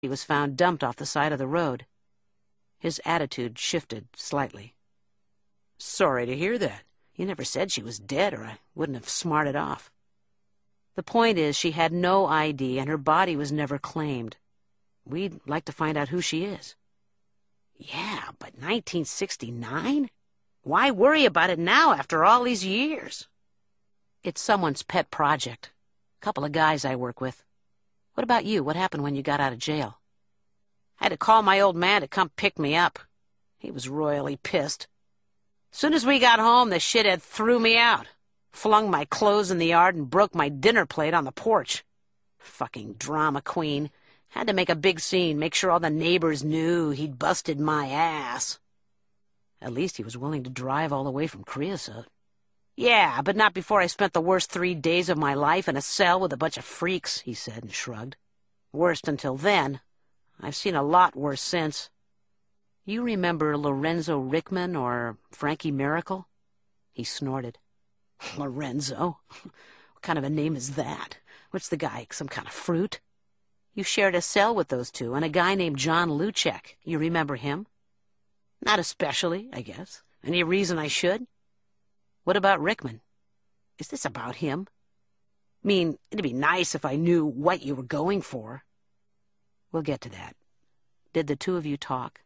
He was found dumped off the side of the road. His attitude shifted slightly. Sorry to hear that. You never said she was dead, or I wouldn't have smarted off. The point is, she had no ID, and her body was never claimed. We'd like to find out who she is. Yeah, but 1969? Why worry about it now after all these years? It's someone's pet project. A couple of guys I work with. What about you? What happened when you got out of jail? I had to call my old man to come pick me up. He was royally pissed. Soon as we got home, the shithead threw me out, flung my clothes in the yard, and broke my dinner plate on the porch. Fucking drama queen. Had to make a big scene, make sure all the neighbors knew he'd busted my ass. At least he was willing to drive all the way from Creosote. Yeah, but not before I spent the worst 3 days of my life in a cell with a bunch of freaks, he said and shrugged. Worst until then. I've seen a lot worse since. You remember Lorenzo Rickman or Frankie Miracle? He snorted. Lorenzo? What kind of a name is that? What's the guy, some kind of fruit? You shared a cell with those two, and a guy named John Luchek. You remember him? Not especially, I guess. Any reason I should? What about Rickman? Is this about him? I mean, it'd be nice if I knew what you were going for. We'll get to that. Did the two of you talk?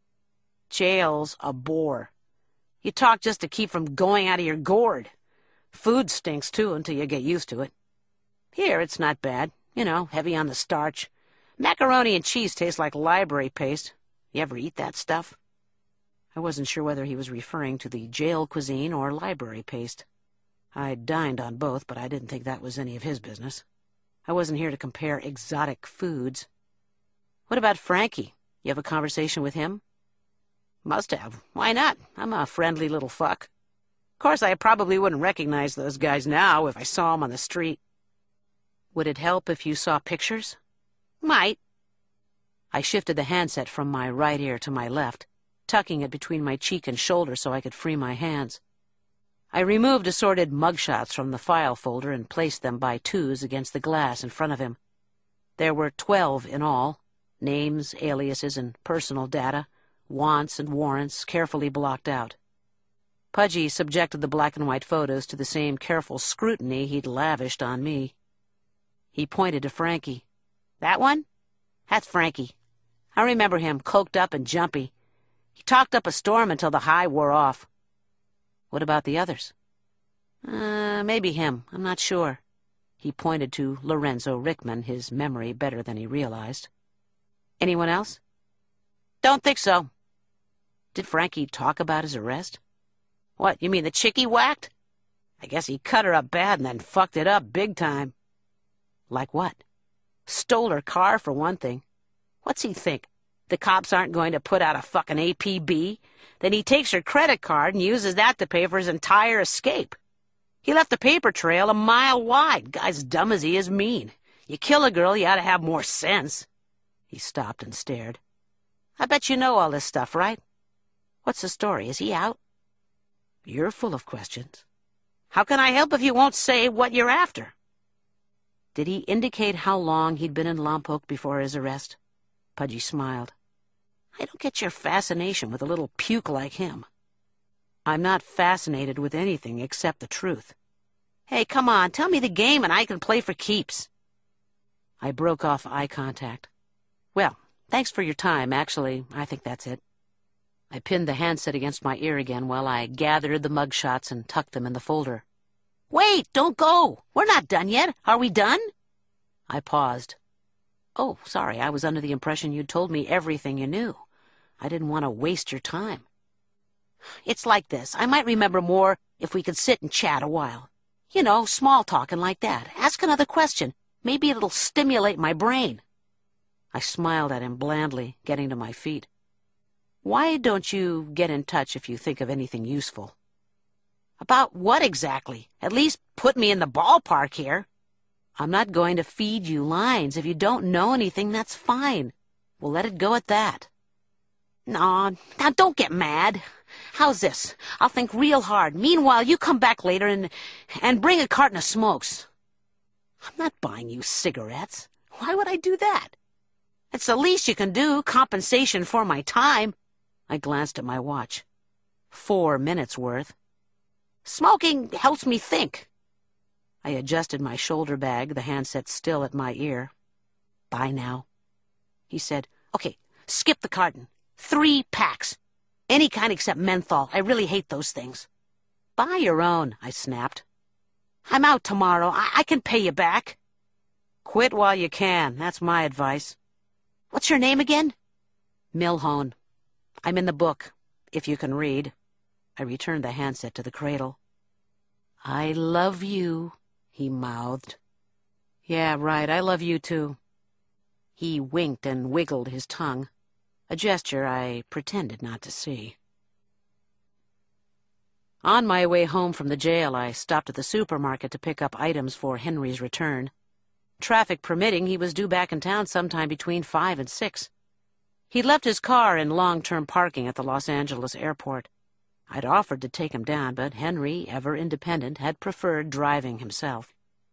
Jail's a bore. You talk just to keep from going out of your gourd. Food stinks, too, until you get used to it. Here, it's not bad. You know, heavy on the starch. Macaroni and cheese taste like library paste. You ever eat that stuff? I wasn't sure whether he was referring to the jail cuisine or library paste. I'd dined on both, but I didn't think that was any of his business. I wasn't here to compare exotic foods. What about Frankie? You have a conversation with him? Must have. Why not? I'm a friendly little fuck. Of course, I probably wouldn't recognize those guys now if I saw them on the street. Would it help if you saw pictures? Might. I shifted the handset from my right ear to my left, tucking it between my cheek and shoulder so I could free my hands. I removed assorted mugshots from the file folder and placed them by twos against the glass in front of him. There were 12 in all, names, aliases, and personal data, wants and warrants carefully blocked out. Pudgy subjected the black and white photos to the same careful scrutiny he'd lavished on me. He pointed to Frankie. That one? That's Frankie. I remember him, coked up and jumpy. He talked up a storm until the high wore off. What about the others? Maybe him. I'm not sure. He pointed to Lorenzo Rickman, his memory better than he realized. Anyone else? Don't think so. Did Frankie talk about his arrest? What, you mean the chick he whacked? I guess he cut her up bad and then fucked it up big time. Like what? Stole her car, for one thing. What's he think? The cops aren't going to put out a fucking APB? Then he takes her credit card and uses that to pay for his entire escape. He left a paper trail a mile wide. Guy's dumb as he is mean. You kill a girl, you ought to have more sense. He stopped and stared. I bet you know all this stuff, right? What's the story? Is he out? You're full of questions. How can I help if you won't say what you're after? Did he indicate how long he'd been in Lompoc before his arrest? Pudgy smiled. I don't get your fascination with a little puke like him. I'm not fascinated with anything except the truth. Hey, come on, tell me the game and I can play for keeps. I broke off eye contact. Well, thanks for your time. Actually, I think that's it. I pinned the handset against my ear again while I gathered the mugshots and tucked them in the folder. Wait, don't go. We're not done yet. Are we done? I paused. Oh, sorry, I was under the impression you'd told me everything you knew. I didn't want to waste your time. It's like this. I might remember more if we could sit and chat a while. You know, small talking like that. Ask another question. Maybe it'll stimulate my brain. I smiled at him blandly, getting to my feet. Why don't you get in touch if you think of anything useful? About what exactly? At least put me in the ballpark here. I'm not going to feed you lines. If you don't know anything, that's fine. We'll let it go at that. No, now don't get mad. How's this? I'll think real hard. Meanwhile, you come back later and bring a carton of smokes. I'm not buying you cigarettes. Why would I do that? It's the least you can do, compensation for my time. I glanced at my watch. 4 minutes worth. Smoking helps me think. I adjusted my shoulder bag, the handset still at my ear. Bye now. He said, Okay, skip the carton. 3 packs. Any kind except menthol. I really hate those things. Buy your own, I snapped. I'm out tomorrow. I can pay you back. Quit while you can. That's my advice. What's your name again? Milhone. I'm in the book, if you can read. I returned the handset to the cradle. I love you, he mouthed. Yeah, right, I love you too. He winked and wiggled his tongue, a gesture I pretended not to see. On my way home from the jail, I stopped at the supermarket to pick up items for Henry's return. Traffic permitting, he was due back in town sometime between 5 and 6. He'd left his car in long-term parking at the Los Angeles airport. I'd offered to take him down, but Henry, ever independent, had preferred driving himself.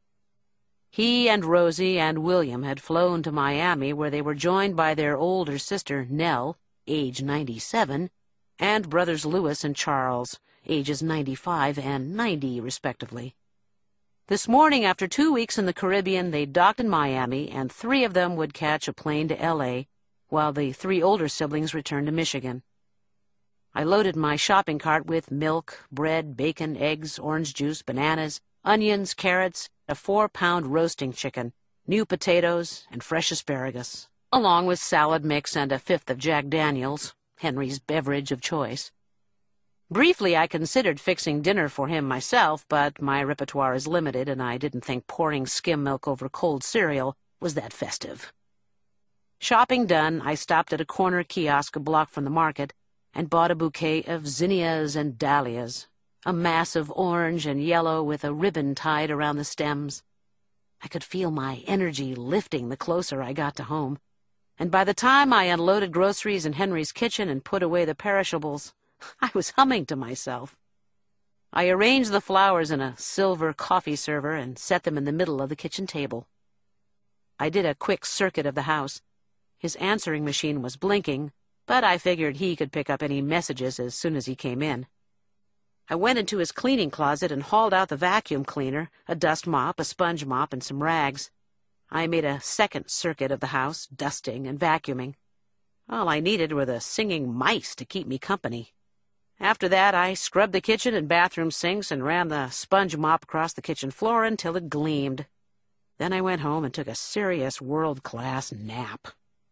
He and Rosie and William had flown to Miami, where they were joined by their older sister, Nell, age 97, and brothers Louis and Charles, ages 95 and 90, respectively. This morning, after 2 weeks in the Caribbean, they docked in Miami, and 3 of them would catch a plane to L.A., while the 3 older siblings returned to Michigan. I loaded my shopping cart with milk, bread, bacon, eggs, orange juice, bananas, onions, carrots, a 4-pound roasting chicken, new potatoes, and fresh asparagus, along with salad mix and a 5th of Jack Daniels, Henry's beverage of choice. Briefly, I considered fixing dinner for him myself, but my repertoire is limited, and I didn't think pouring skim milk over cold cereal was that festive. Shopping done, I stopped at a corner kiosk a block from the market and bought a bouquet of zinnias and dahlias, a mass of orange and yellow with a ribbon tied around the stems. I could feel my energy lifting the closer I got to home, and by the time I unloaded groceries in Henry's kitchen and put away the perishables, I was humming to myself. I arranged the flowers in a silver coffee server and set them in the middle of the kitchen table. I did a quick circuit of the house. His answering machine was blinking, but I figured he could pick up any messages as soon as he came in. I went into his cleaning closet and hauled out the vacuum cleaner, a dust mop, a sponge mop, and some rags. I made a second circuit of the house, dusting and vacuuming. All I needed were the singing mice to keep me company. After that, I scrubbed the kitchen and bathroom sinks and ran the sponge mop across the kitchen floor until it gleamed. Then I went home and took a serious world-class nap.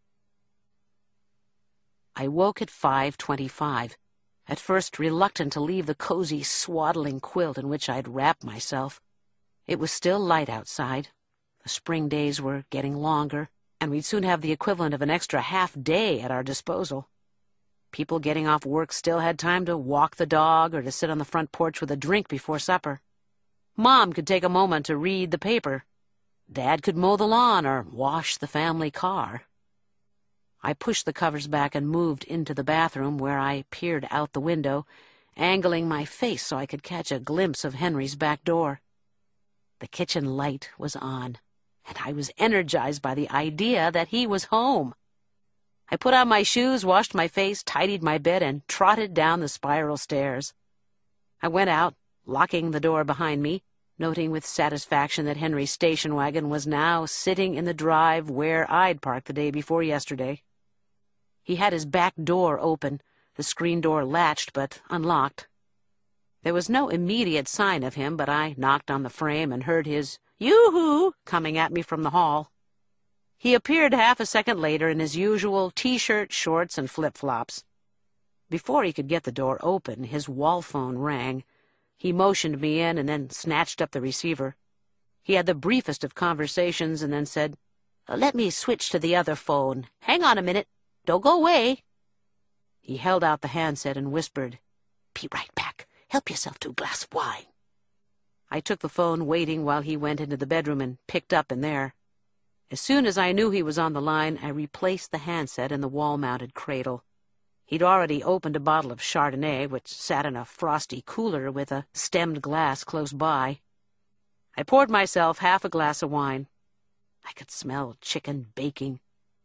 I woke at 5:25, at first reluctant to leave the cozy, swaddling quilt in which I'd wrapped myself. It was still light outside. The spring days were getting longer, and we'd soon have the equivalent of an extra half-day at our disposal. People getting off work still had time to walk the dog or to sit on the front porch with a drink before supper. Mom could take a moment to read the paper. Dad could mow the lawn or wash the family car. I pushed the covers back and moved into the bathroom, where I peered out the window, angling my face so I could catch a glimpse of Henry's back door. The kitchen light was on, and I was energized by the idea that he was home. I put on my shoes, washed my face, tidied my bed, and trotted down the spiral stairs. I went out, locking the door behind me, noting with satisfaction that Henry's station wagon was now sitting in the drive where I'd parked the day before yesterday. He had his back door open, the screen door latched but unlocked. There was no immediate sign of him, but I knocked on the frame and heard his yoo-hoo coming at me from the hall. He appeared half a second later in his usual T-shirt, shorts, and flip-flops. Before he could get the door open, his wall phone rang. He motioned me in and then snatched up the receiver. He had the briefest of conversations and then said, "Let me switch to the other phone. Hang on a minute. Don't go away." He held out the handset and whispered, "Be right back. Help yourself to a glass of wine." I took the phone, waiting while he went into the bedroom and picked up in there. As soon as I knew he was on the line, I replaced the handset in the wall-mounted cradle. He'd already opened a bottle of Chardonnay, which sat in a frosty cooler with a stemmed glass close by. I poured myself half a glass of wine. I could smell chicken baking,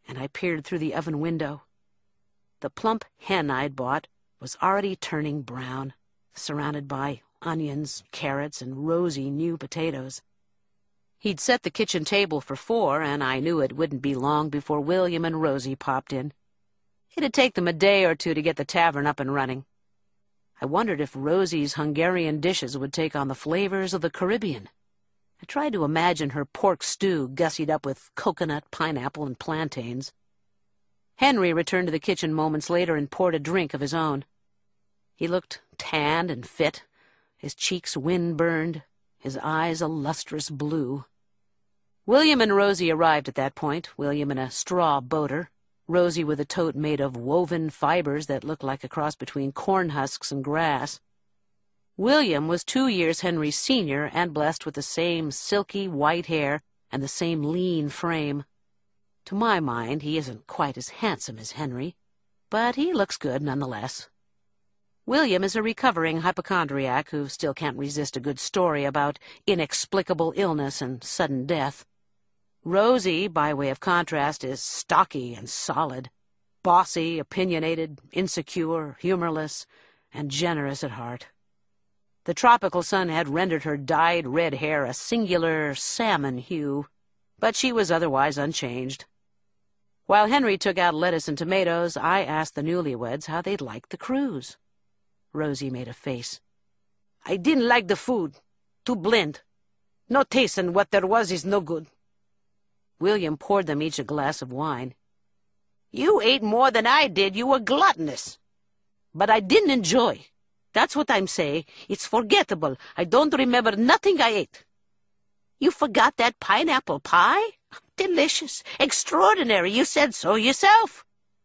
and I peered through the oven window. The plump hen I'd bought was already turning brown, surrounded by onions, carrots, and rosy new potatoes. He'd set the kitchen table for 4, and I knew it wouldn't be long before William and Rosie popped in. It'd take them a day or 2 to get the tavern up and running. I wondered if Rosie's Hungarian dishes would take on the flavors of the Caribbean. I tried to imagine her pork stew gussied up with coconut, pineapple, and plantains. Henry returned to the kitchen moments later and poured a drink of his own. He looked tanned and fit, his cheeks wind-burned, his eyes a lustrous blue. William and Rosie arrived at that point, William in a straw boater, Rosie with a tote made of woven fibers that looked like a cross between corn husks and grass. William was 2 years Henry's senior and blessed with the same silky white hair and the same lean frame. To my mind, he isn't quite as handsome as Henry, but he looks good nonetheless. William is a recovering hypochondriac who still can't resist a good story about inexplicable illness and sudden death. Rosie, by way of contrast, is stocky and solid, bossy, opinionated, insecure, humorless, and generous at heart. The tropical sun had rendered her dyed red hair a singular salmon hue, but she was otherwise unchanged. While Henry took out lettuce and tomatoes, I asked the newlyweds how they'd liked the cruise. Rosie made a face. "I didn't like the food. Too bland. No taste, and what there was is no good." William poured them each a glass of wine. "You ate more than I did. You were gluttonous." "But I didn't enjoy. That's what I'm saying. It's forgettable. I don't remember nothing I ate." "You forgot that pineapple pie? Delicious. Extraordinary. You said so yourself."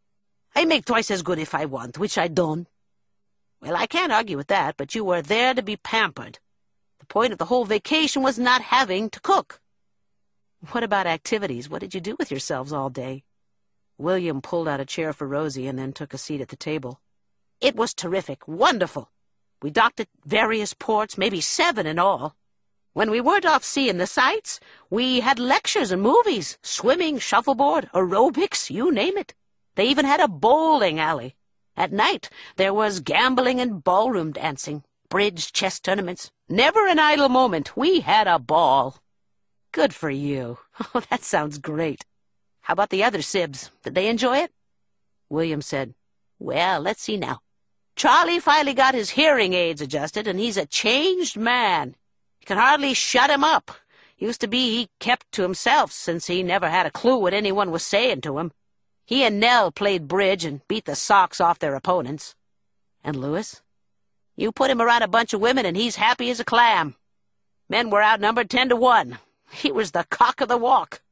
"I make twice as good if I want, which I don't." "Well, I can't argue with that, but you were there to be pampered. The point of the whole vacation was not having to cook." "What about activities? What did you do with yourselves all day?" William pulled out a chair for Rosie and then took a seat at the table. "It was terrific. Wonderful. We docked at various ports, maybe 7 in all. When we weren't off seeing the sights, we had lectures and movies, swimming, shuffleboard, aerobics, you name it. They even had a bowling alley. At night, there was gambling and ballroom dancing, bridge, chess tournaments. Never an idle moment. We had a ball." "Good for you. Oh, that sounds great. How about the other Sibs? Did they enjoy it?" William said, "Well, let's see now. Charlie finally got his hearing aids adjusted, and he's a changed man. You can hardly shut him up. Used to be he kept to himself, since he never had a clue what anyone was saying to him. He and Nell played bridge and beat the socks off their opponents." "And Louis?" "You put him around a bunch of women, and he's happy as a clam. Men were outnumbered 10 to 1. He was the cock of the walk."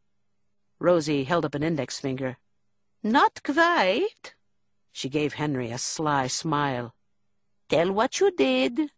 Rosie held up an index finger. "Not quite." She gave Henry a sly smile. "Tell what you did."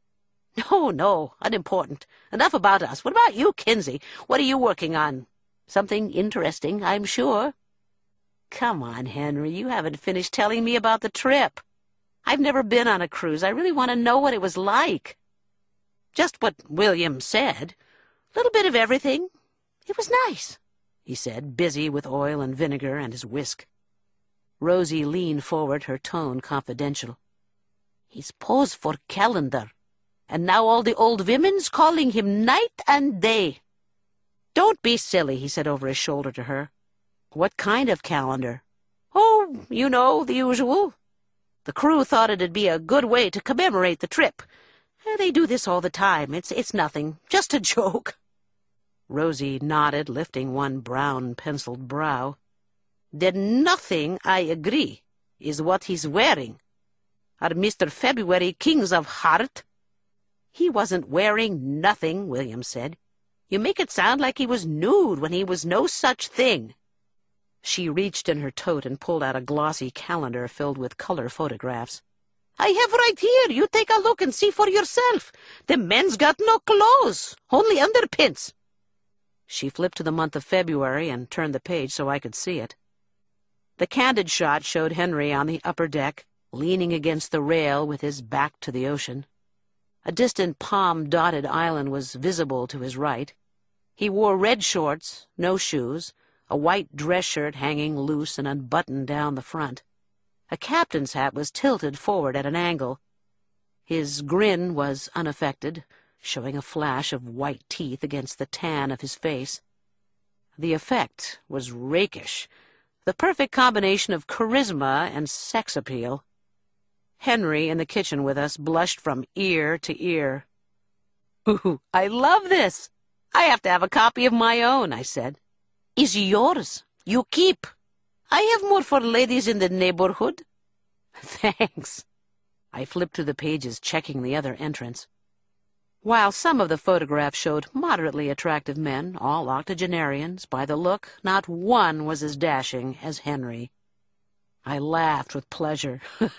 No, unimportant. Enough about us. What about you, Kinsey? What are you working on? Something interesting, I'm sure." "Come on, Henry, you haven't finished telling me about the trip. I've never been on a cruise. I really want to know what it was like." "Just what William said. A little bit of everything. It was nice," he said, busy with oil and vinegar and his whisk. Rosie leaned forward, her tone confidential. "He's posed for calendar, and now all the old women's calling him night and day." "Don't be silly," he said over his shoulder to her. "What kind of calendar?" "Oh, you know, the usual. The crew thought it'd be a good way to commemorate the trip. They do this all the time. It's nothing. Just a joke." Rosie nodded, lifting one brown penciled brow. "Then nothing, I agree, is what he's wearing. Are Mr. February Kings of Heart?" "He wasn't wearing nothing," William said. "You make it sound like he was nude when he was no such thing." She reached in her tote and pulled out a glossy calendar filled with color photographs. "I have right here. You take a look and see for yourself. The men's got no clothes, only underpants." She flipped to the month of February and turned the page so I could see it. The candid shot showed Henry on the upper deck, leaning against the rail with his back to the ocean. A distant palm-dotted island was visible to his right. He wore red shorts, no shoes, a white dress shirt hanging loose and unbuttoned down the front. A captain's hat was tilted forward at an angle. His grin was unaffected, showing a flash of white teeth against the tan of his face. The effect was rakish, the perfect combination of charisma and sex appeal. Henry, in the kitchen with us, blushed from ear to ear. "Ooh, I love this! I have to have a copy of my own," I said. "Is yours. You keep. I have more for ladies in the neighborhood." "Thanks." I flipped through the pages, checking the other entrants. While some of the photographs showed moderately attractive men, all octogenarians, by the look, not one was as dashing as Henry. I laughed with pleasure.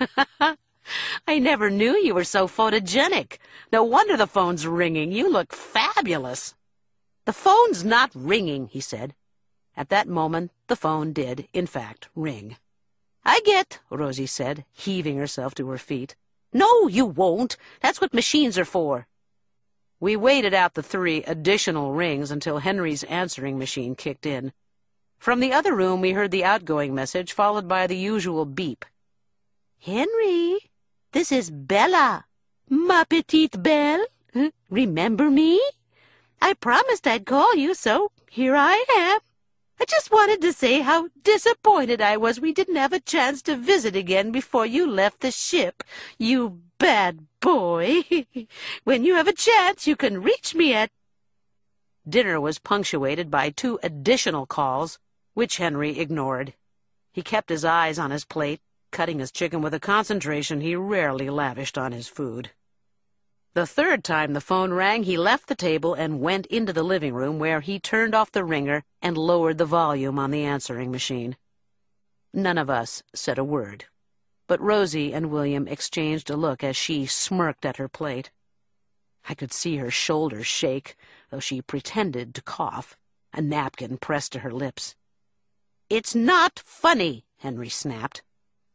"I never knew you were so photogenic. No wonder the phone's ringing. You look fabulous." "The phone's not ringing," he said. At that moment, the phone did, in fact, ring. "I get," Rosie said, heaving herself to her feet. "No, you won't. That's what machines are for." We waited out the 3 additional rings until Henry's answering machine kicked in. From the other room, we heard the outgoing message, followed by the usual beep. "Henry, this is Bella. Ma petite Belle. Remember me? I promised I'd call you, so here I am. I just wanted to say how disappointed I was we didn't have a chance to visit again before you left the ship, you bad boy. When you have a chance, you can reach me at—" Dinner was punctuated by 2 additional calls, which Henry ignored. He kept his eyes on his plate, cutting his chicken with a concentration he rarely lavished on his food. The 3rd time the phone rang, he left the table and went into the living room, where he turned off the ringer and lowered the volume on the answering machine. None of us said a word, but Rosie and William exchanged a look as she smirked at her plate. I could see her shoulders shake, though she pretended to cough, a napkin pressed to her lips. "It's not funny," Henry snapped.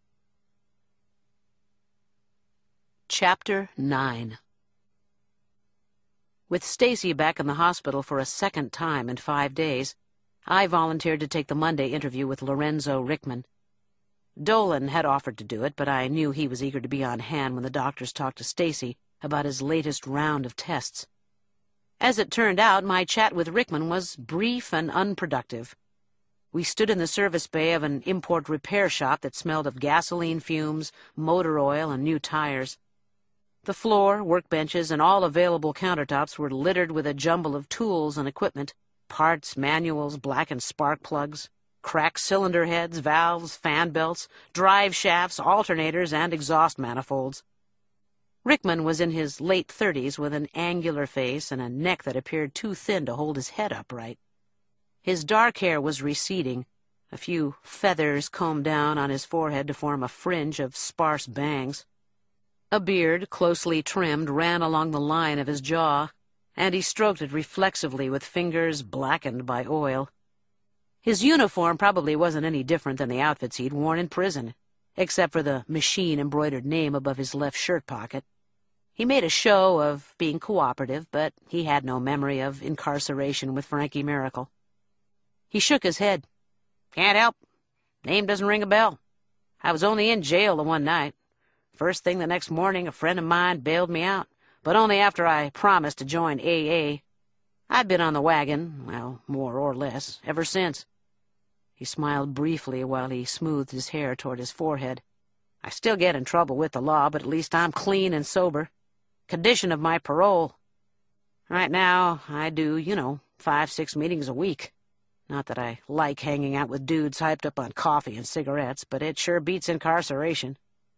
Chapter 9. With Stacy back in the hospital for a 2nd time in 5 days, I volunteered to take the Monday interview with Lorenzo Rickman. Dolan had offered to do it, but I knew he was eager to be on hand when the doctors talked to Stacy about his latest round of tests. As it turned out, my chat with Rickman was brief and unproductive. We stood in the service bay of an import repair shop that smelled of gasoline fumes, motor oil, and new tires. The floor, workbenches, and all available countertops were littered with a jumble of tools and equipment, parts, manuals, blackened spark plugs, cracked cylinder heads, valves, fan belts, drive shafts, alternators, and exhaust manifolds. Rickman was in his late 30s with an angular face and a neck that appeared too thin to hold his head upright. His dark hair was receding, a few feathers combed down on his forehead to form a fringe of sparse bangs. A beard, closely trimmed, ran along the line of his jaw, and he stroked it reflexively with fingers blackened by oil. His uniform probably wasn't any different than the outfits he'd worn in prison, except for the machine-embroidered name above his left shirt pocket. He made a show of being cooperative, but he had no memory of incarceration with Frankie Miracle. He shook his head. "Can't help. Name doesn't ring a bell. I was only in jail the one night. First thing the next morning, a friend of mine bailed me out, but only after I promised to join AA. I've been on the wagon, well, more or less, ever since." He smiled briefly while he smoothed his hair toward his forehead. "I still get in trouble with the law, but at least I'm clean and sober. Condition of my parole. Right now, I do, 5-6 meetings a week. Not that I like hanging out with dudes hyped up on coffee and cigarettes, but it sure beats incarceration."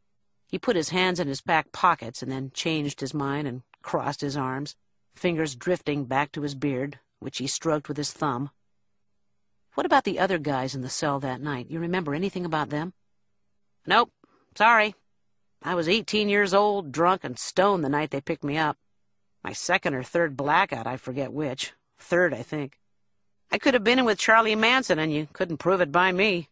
He put his hands in his back pockets and then changed his mind and crossed his arms, fingers drifting back to his beard, which he stroked with his thumb. "What about the other guys in the cell that night? You remember anything about them?" "Nope. Sorry. I was 18 years old, drunk, and stoned the night they picked me up. My 2nd or 3rd blackout, I forget which. 3rd, I think. I could have been in with Charlie Manson, and you couldn't prove it by me."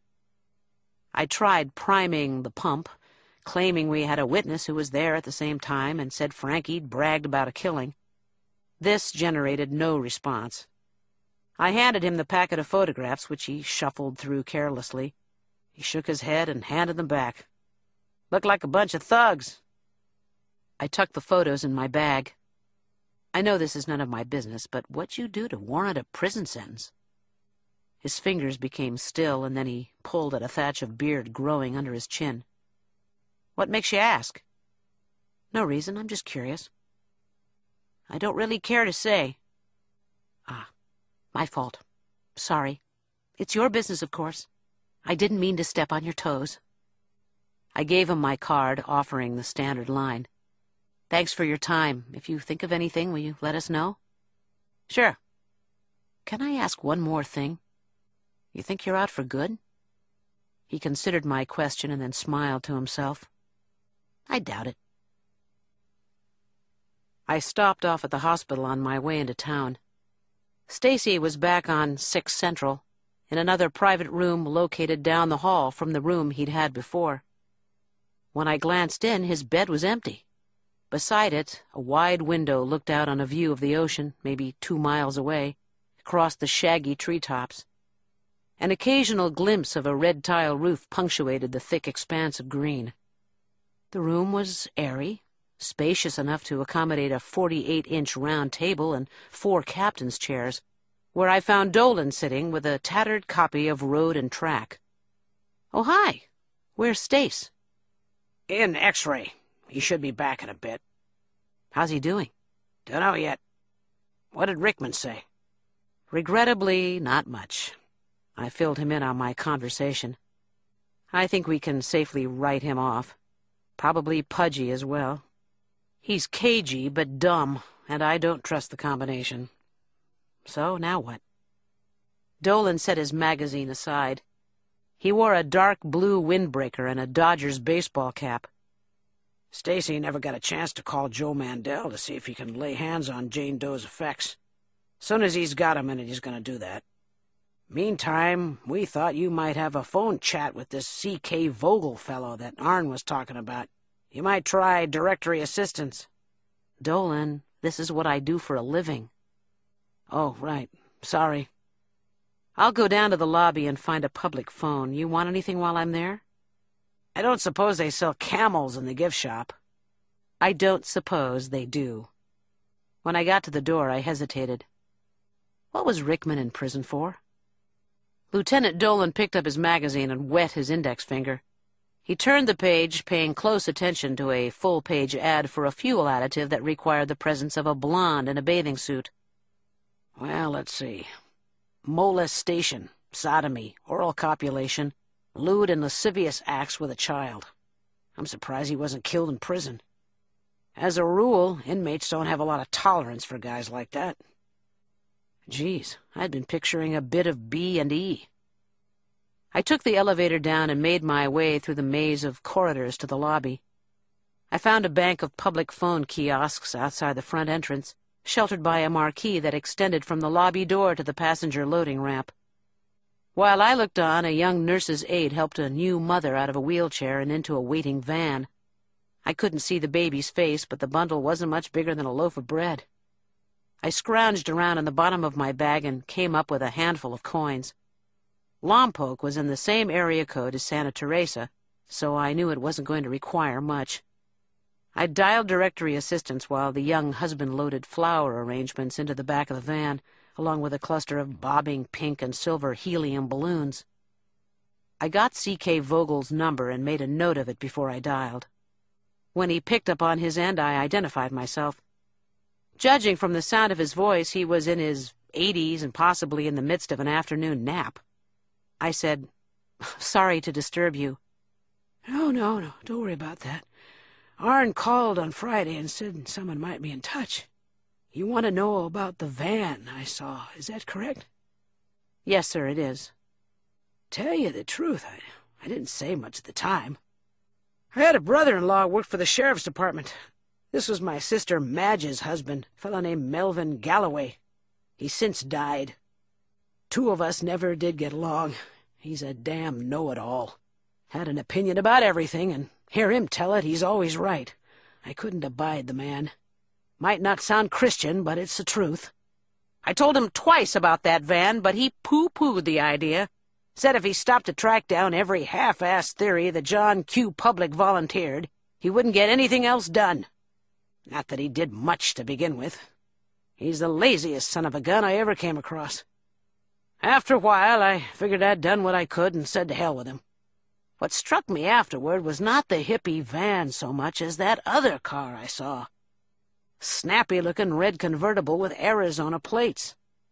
I tried priming the pump, claiming we had a witness who was there at the same time and said Frankie'd bragged about a killing. This generated no response. I handed him the packet of photographs, which he shuffled through carelessly. He shook his head and handed them back. "Look like a bunch of thugs." I tucked the photos in my bag. "I know this is none of my business, but what'd you do to warrant a prison sentence?" His fingers became still, and then he pulled at a thatch of beard growing under his chin. "What makes you ask?" "No reason. I'm just curious." "I don't really care to say." "Ah, my fault. Sorry. It's your business, of course. I didn't mean to step on your toes." I gave him my card, offering the standard line. "Thanks for your time. If you think of anything, will you let us know?" "Sure." "Can I ask one more thing? You think you're out for good?" He considered my question and then smiled to himself. "I doubt it." I stopped off at the hospital on my way into town. Stacy was back on 6th Central, in another private room located down the hall from the room he'd had before. When I glanced in, his bed was empty. Beside it, a wide window looked out on a view of the ocean, maybe 2 miles away, across the shaggy treetops. An occasional glimpse of a red-tile roof punctuated the thick expanse of green. The room was airy, spacious enough to accommodate a 48-inch round table and 4 captain's chairs, where I found Dolan sitting with a tattered copy of Road and Track. "Oh, hi. Where's Stace?" "In X-ray. He should be back in a bit." "How's he doing?" "Dunno yet. What did Rickman say?" "Regrettably, not much." I filled him in on my conversation. "I think we can safely write him off. Probably pudgy as well. He's cagey but dumb, and I don't trust the combination. So, now what?" Dolan set his magazine aside. He wore a dark blue windbreaker and a Dodgers baseball cap. "Stacy never got a chance to call Joe Mandel to see if he can lay hands on Jane Doe's effects. Soon as he's got 'em in it, he's going to do that. Meantime, we thought you might have a phone chat with this C.K. Vogel fellow that Arn was talking about. You might try directory assistance." "Dolan, this is what I do for a living." "Oh, right. Sorry." "I'll go down to the lobby and find a public phone. You want anything while I'm there?" "I don't suppose they sell camels in the gift shop." "I don't suppose they do." When I got to the door, I hesitated. What was Rickman in prison for? Lieutenant Dolan picked up his magazine and wet his index finger. He turned the page, paying close attention to a full-page ad for a fuel additive that required the presence of a blonde in a bathing suit. "Well, let's see. Molestation, sodomy, oral copulation, lewd and lascivious acts with a child. I'm surprised he wasn't killed in prison. As a rule, inmates don't have a lot of tolerance for guys like that." Geez, I'd been picturing a bit of B&E. I took the elevator down and made my way through the maze of corridors to the lobby. I found a bank of public phone kiosks outside the front entrance, sheltered by a marquee that extended from the lobby door to the passenger loading ramp. While I looked on, a young nurse's aide helped a new mother out of a wheelchair and into a waiting van. I couldn't see the baby's face, but the bundle wasn't much bigger than a loaf of bread. I scrounged around in the bottom of my bag and came up with a handful of coins. Lompoc was in the same area code as Santa Teresa, so I knew it wasn't going to require much. I dialed directory assistance while the young husband loaded flower arrangements into the back of the van, along with a cluster of bobbing pink and silver helium balloons. I got C.K. Vogel's number and made a note of it before I dialed. When he picked up on his end, I identified myself. Judging from the sound of his voice, he was in his 80s and possibly in the midst of an afternoon nap. I said, "Sorry to disturb you." No, don't worry about that. Arn called on Friday and said someone might be in touch. You want to know about the van I saw, is that correct?" "Yes, sir, it is." "Tell you the truth, I didn't say much at the time. I had a brother-in-law who worked for the sheriff's department. This was my sister Madge's husband, a fellow named Melvin Galloway. He's since died. 2 of us never did get along. He's a damn know-it-all. Had an opinion about everything, and hear him tell it, he's always right. I couldn't abide the man. Might not sound Christian, but it's the truth." I told him twice about that van, but he pooh-poohed the idea. Said if he stopped to track down every half-assed theory that John Q. Public volunteered, he wouldn't get anything else done. Not that he did much to begin with. He's the laziest son of a gun I ever came across. After a while, I figured I'd done what I could and said to hell with him. What struck me afterward was not the hippie van so much as that other car I saw. Snappy-looking red convertible with Arizona plates.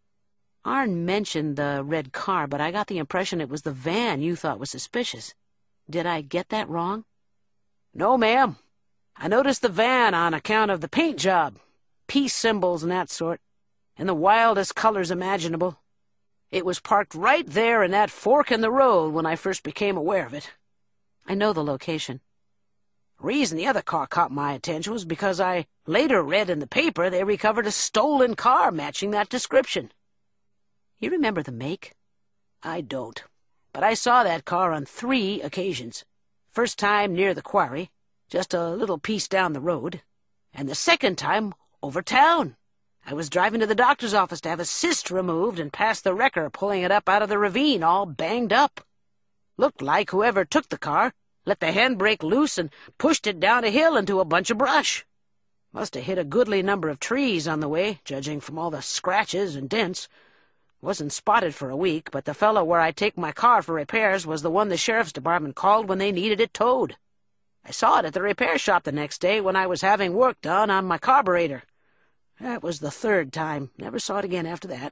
Arn mentioned the red car, but I got the impression it was the van you thought was suspicious. Did I get that wrong? No, ma'am. I noticed the van on account of the paint job, peace symbols and that sort, in the wildest colors imaginable. It was parked right there in that fork in the road when I first became aware of it. I know the location. The reason the other car caught my attention was because I later read in the paper they recovered a stolen car matching that description. You remember the make? I don't, but I saw that car on 3 occasions. First time near the quarry, just a little piece down the road, and the second time over town. I was driving to the doctor's office to have a cyst removed and passed the wrecker pulling it up out of the ravine, all banged up. Looked like whoever took the car let the handbrake loose and pushed it down a hill into a bunch of brush. Must have hit a goodly number of trees on the way, judging from all the scratches and dents. Wasn't spotted for a week, but the fellow where I take my car for repairs was the one the sheriff's department called when they needed it towed. I saw it at the repair shop the next day when I was having work done on my carburetor. That was the 3rd time. Never saw it again after that.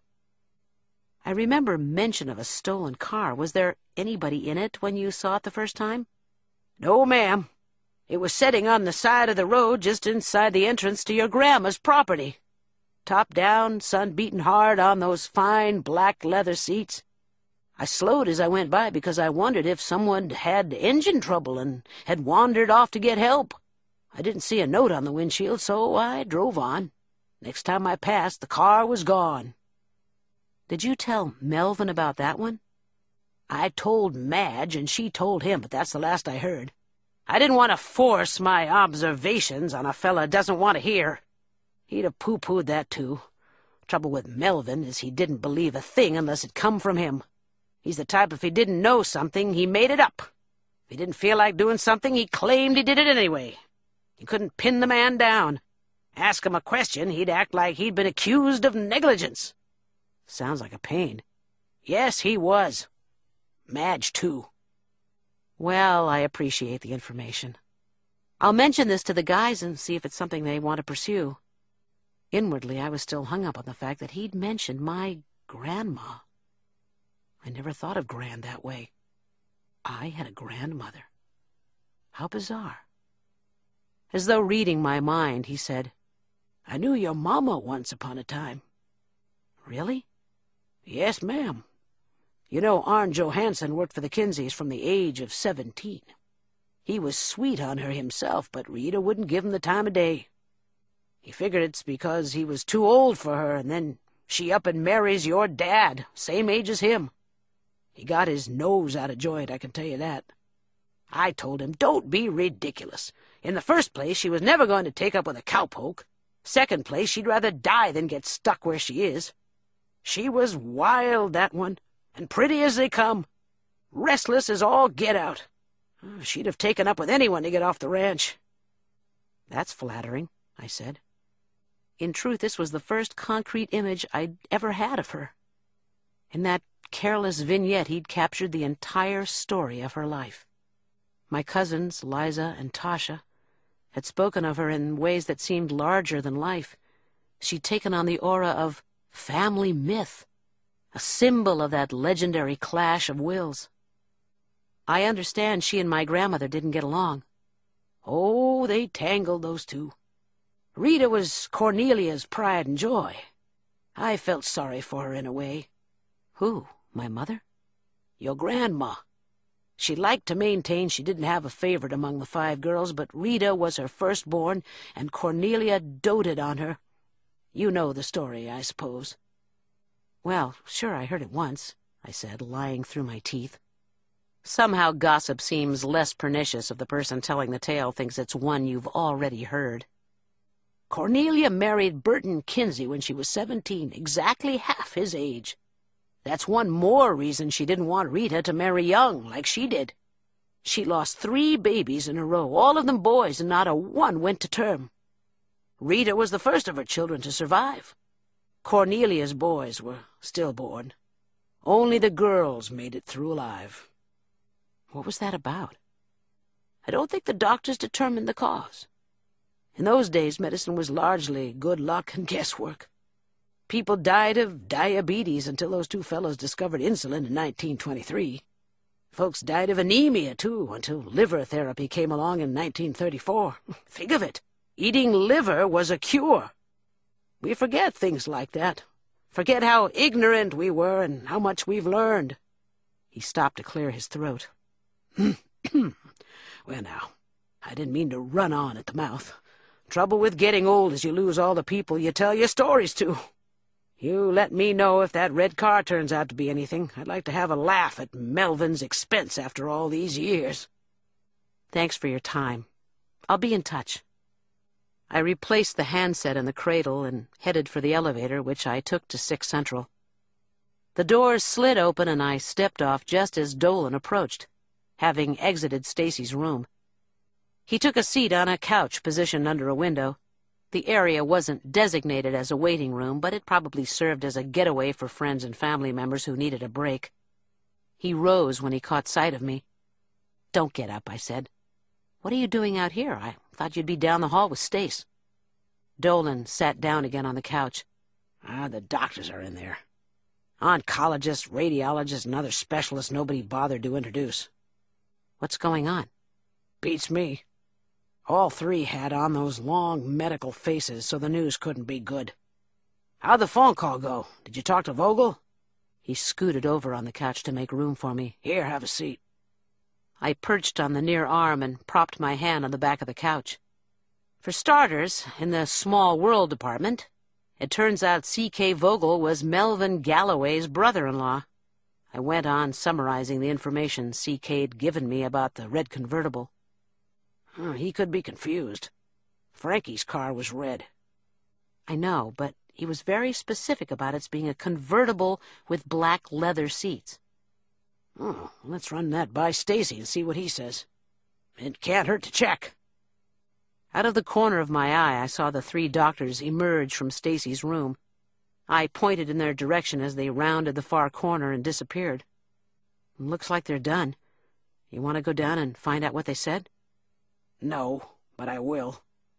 I remember mention of a stolen car. Was there anybody in it when you saw it the first time? No, ma'am. It was sitting on the side of the road just inside the entrance to your grandma's property. Top down, sun beating hard on those fine black leather seats. I slowed as I went by because I wondered if someone had engine trouble and had wandered off to get help. I didn't see a note on the windshield, so I drove on. Next time I passed, the car was gone. Did you tell Melvin about that one? I told Madge, and she told him, but that's the last I heard. I didn't want to force my observations on a fella doesn't want to hear. He'd have pooh-poohed that, too. Trouble with Melvin is he didn't believe a thing unless it come from him. He's the type if he didn't know something, he made it up. If he didn't feel like doing something, he claimed he did it anyway. You couldn't pin the man down. Ask him a question, he'd act like he'd been accused of negligence. Sounds like a pain. Yes, he was. Madge, too. Well, I appreciate the information. I'll mention this to the guys and see if it's something they want to pursue. Inwardly, I was still hung up on the fact that he'd mentioned my grandma. I never thought of Gran that way. I had a grandmother. How bizarre. As though reading my mind, he said, I knew your mama once upon a time. Really? Yes, ma'am. You know, Arn Johansson worked for the Kinseys from the age of 17. He was sweet on her himself, but Rita wouldn't give him the time of day. He figured it's because he was too old for her, and then she up and marries your dad, same age as him. He got his nose out of joint, I can tell you that. I told him, don't be ridiculous. In the first place, she was never going to take up with a cowpoke. Second place, she'd rather die than get stuck where she is. She was wild, that one, and pretty as they come. Restless as all get out. She'd have taken up with anyone to get off the ranch. That's flattering, I said. In truth, this was the first concrete image I'd ever had of her. In that careless vignette, he'd captured the entire story of her life. My cousins, Liza and Tasha, had spoken of her in ways that seemed larger than life. She'd taken on the aura of family myth, a symbol of that legendary clash of wills. I understand she and my grandmother didn't get along. Oh, they tangled, those two. Rita was Cornelia's pride and joy. I felt sorry for her in a way. Who, my mother? Your grandma. She liked to maintain she didn't have a favorite among the 5 girls, but Rita was her firstborn, and Cornelia doted on her. You know the story, I suppose. Well, sure, I heard it once, I said, lying through my teeth. Somehow gossip seems less pernicious if the person telling the tale thinks it's one you've already heard. Cornelia married Burton Kinsey when she was 17, exactly half his age. That's one more reason she didn't want Rita to marry young, like she did. She lost 3 babies in a row, all of them boys, and not a one went to term. Rita was the first of her children to survive. Cornelia's boys were stillborn. Only the girls made it through alive. What was that about? I don't think the doctors determined the cause. In those days, medicine was largely good luck and guesswork. People died of diabetes until those 2 fellows discovered insulin in 1923. Folks died of anemia, too, until liver therapy came along in 1934. Think of it. Eating liver was a cure. We forget things like that. Forget how ignorant we were and how much we've learned. He stopped to clear his throat. Well, now, I didn't mean to run on at the mouth. Trouble with getting old is you lose all the people you tell your stories to. You let me know if that red car turns out to be anything. I'd like to have a laugh at Melvin's expense after all these years. Thanks for your time. I'll be in touch. I replaced the handset in the cradle and headed for the elevator, which I took to 6 Central. The doors slid open and I stepped off just as Dolan approached, having exited Stacy's room. He took a seat on a couch positioned under a window. The area wasn't designated as a waiting room, but it probably served as a getaway for friends and family members who needed a break. He rose when he caught sight of me. "Don't get up," I said. "What are you doing out here? I thought you'd be down the hall with Stace." Dolan sat down again on the couch. The doctors are in there. Oncologists, radiologists, and other specialists nobody bothered to introduce. "What's going on?" "Beats me. All 3 had on those long medical faces, so the news couldn't be good. How'd the phone call go? Did you talk to Vogel?" He scooted over on the couch to make room for me. "Here, have a seat." I perched on the near arm and propped my hand on the back of the couch. For starters, in the small world department, it turns out C.K. Vogel was Melvin Galloway's brother-in-law. I went on summarizing the information C.K.'d given me about the red convertible. He could be confused. Frankie's car was red. I know, but he was very specific about its being a convertible with black leather seats. Let's run that by Stacy and see what he says. It can't hurt to check. Out of the corner of my eye, I saw the 3 doctors emerge from Stacy's room. I pointed in their direction as they rounded the far corner and disappeared. "Looks like they're done. You want to go down and find out what they said?" "No, but I will."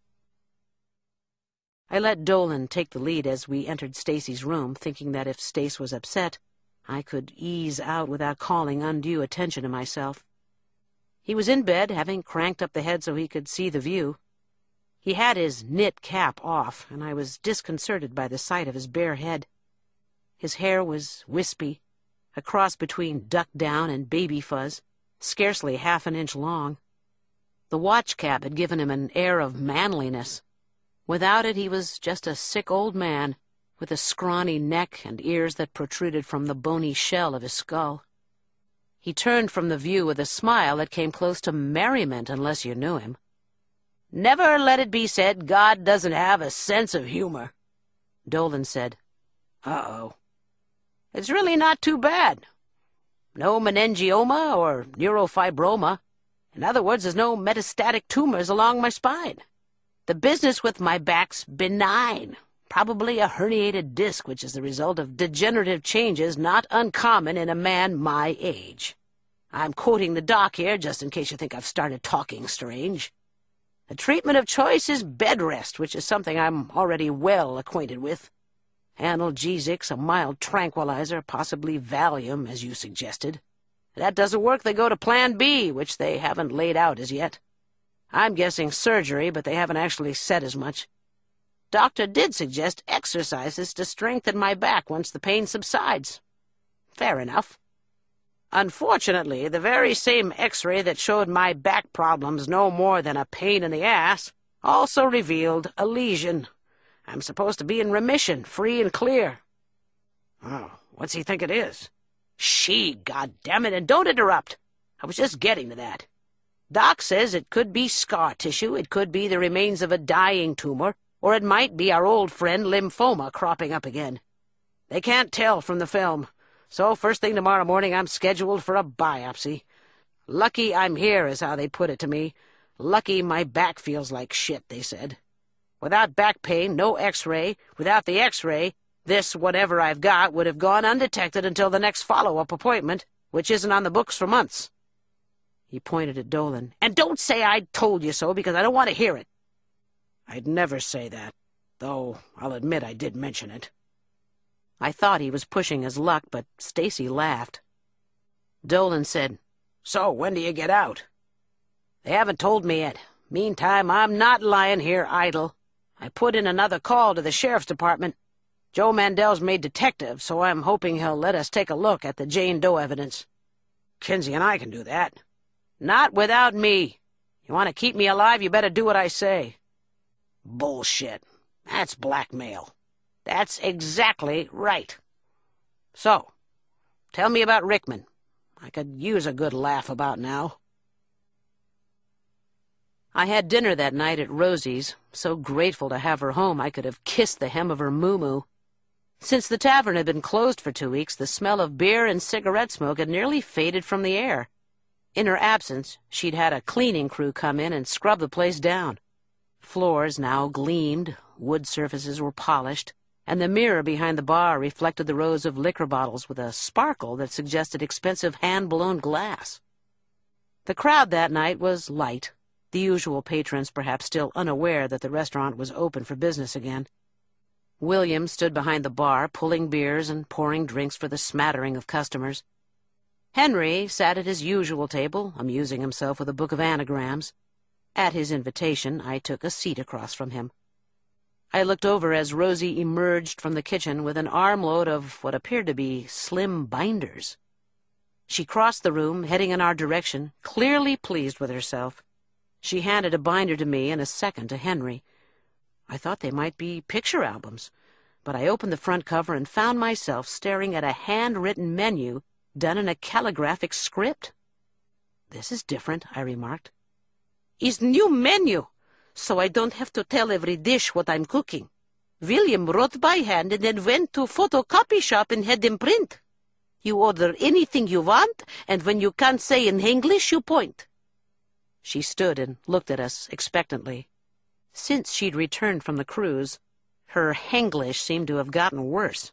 I let Dolan take the lead as we entered Stacy's room, thinking that if Stace was upset, I could ease out without calling undue attention to myself. He was in bed, having cranked up the head so he could see the view. He had his knit cap off, and I was disconcerted by the sight of his bare head. His hair was wispy, a cross between duck down and baby fuzz, scarcely half an inch long. The watch cap had given him an air of manliness. Without it, he was just a sick old man, with a scrawny neck and ears that protruded from the bony shell of his skull. He turned from the view with a smile that came close to merriment unless you knew him. "Never let it be said God doesn't have a sense of humor," Dolan said. Uh-oh. "It's really not too bad. No meningioma or neurofibroma. In other words, there's no metastatic tumors along my spine. The business with my back's benign. Probably a herniated disc, which is the result of degenerative changes not uncommon in a man my age. I'm quoting the doc here, just in case you think I've started talking strange. The treatment of choice is bed rest, which is something I'm already well acquainted with. Analgesics, a mild tranquilizer, possibly Valium, as you suggested. If that doesn't work, they go to Plan B, which they haven't laid out as yet. I'm guessing surgery, but they haven't actually said as much. Doctor did suggest exercises to strengthen my back once the pain subsides. Fair enough. Unfortunately, the very same X-ray that showed my back problems no more than a pain in the ass also revealed a lesion. I'm supposed to be in remission, free and clear." "Oh, what's he think it is?" "She, goddammit, and don't interrupt. I was just getting to that. Doc says it could be scar tissue, it could be the remains of a dying tumor, Or it might be our old friend lymphoma cropping up again. They can't tell from the film, so first thing tomorrow morning I'm scheduled for a biopsy. Lucky I'm here, is how they put it to me. Lucky my back feels like shit, they said. Without back pain, no X-ray. Without the X-ray, this whatever I've got would have gone undetected until the next follow-up appointment, which isn't on the books for months. He pointed at Dolan. And don't say I told you so, because I don't want to hear it. I'd never say that, though I'll admit I did mention it. I thought he was pushing his luck, but Stacy laughed. Dolan said, "So, when do you get out?" "They haven't told me yet. Meantime, I'm not lying here idle. I put in another call to the sheriff's department. Joe Mandel's made detective, so I'm hoping he'll let us take a look at the Jane Doe evidence. Kinsey and I can do that." "Not without me. You want to keep me alive, you better do what I say." "Bullshit. That's blackmail." "That's exactly right. So, tell me about Rickman. I could use a good laugh about now." I had dinner that night at Rosie's, so grateful to have her home I could have kissed the hem of her moo-moo. Since the tavern had been closed for 2 weeks, the smell of beer and cigarette smoke had nearly faded from the air. In her absence, she'd had a cleaning crew come in and scrub the place down. Floors now gleamed, wood surfaces were polished, and the mirror behind the bar reflected the rows of liquor bottles with a sparkle that suggested expensive hand-blown glass. The crowd that night was light, the usual patrons perhaps still unaware that the restaurant was open for business again. William stood behind the bar, pulling beers and pouring drinks for the smattering of customers. Henry sat at his usual table, amusing himself with a book of anagrams. At his invitation, I took a seat across from him. I looked over as Rosie emerged from the kitchen with an armload of what appeared to be slim binders. She crossed the room, heading in our direction, clearly pleased with herself. She handed a binder to me and a second to Henry. I thought they might be picture albums, but I opened the front cover and found myself staring at a handwritten menu done in a calligraphic script. "This is different," I remarked. "Is new menu, so I don't have to tell every dish what I'm cooking. William wrote by hand and then went to photocopy shop and had them print. You order anything you want, and when you can't say in English, you point." She stood and looked at us expectantly. Since she'd returned from the cruise, her Henglish seemed to have gotten worse.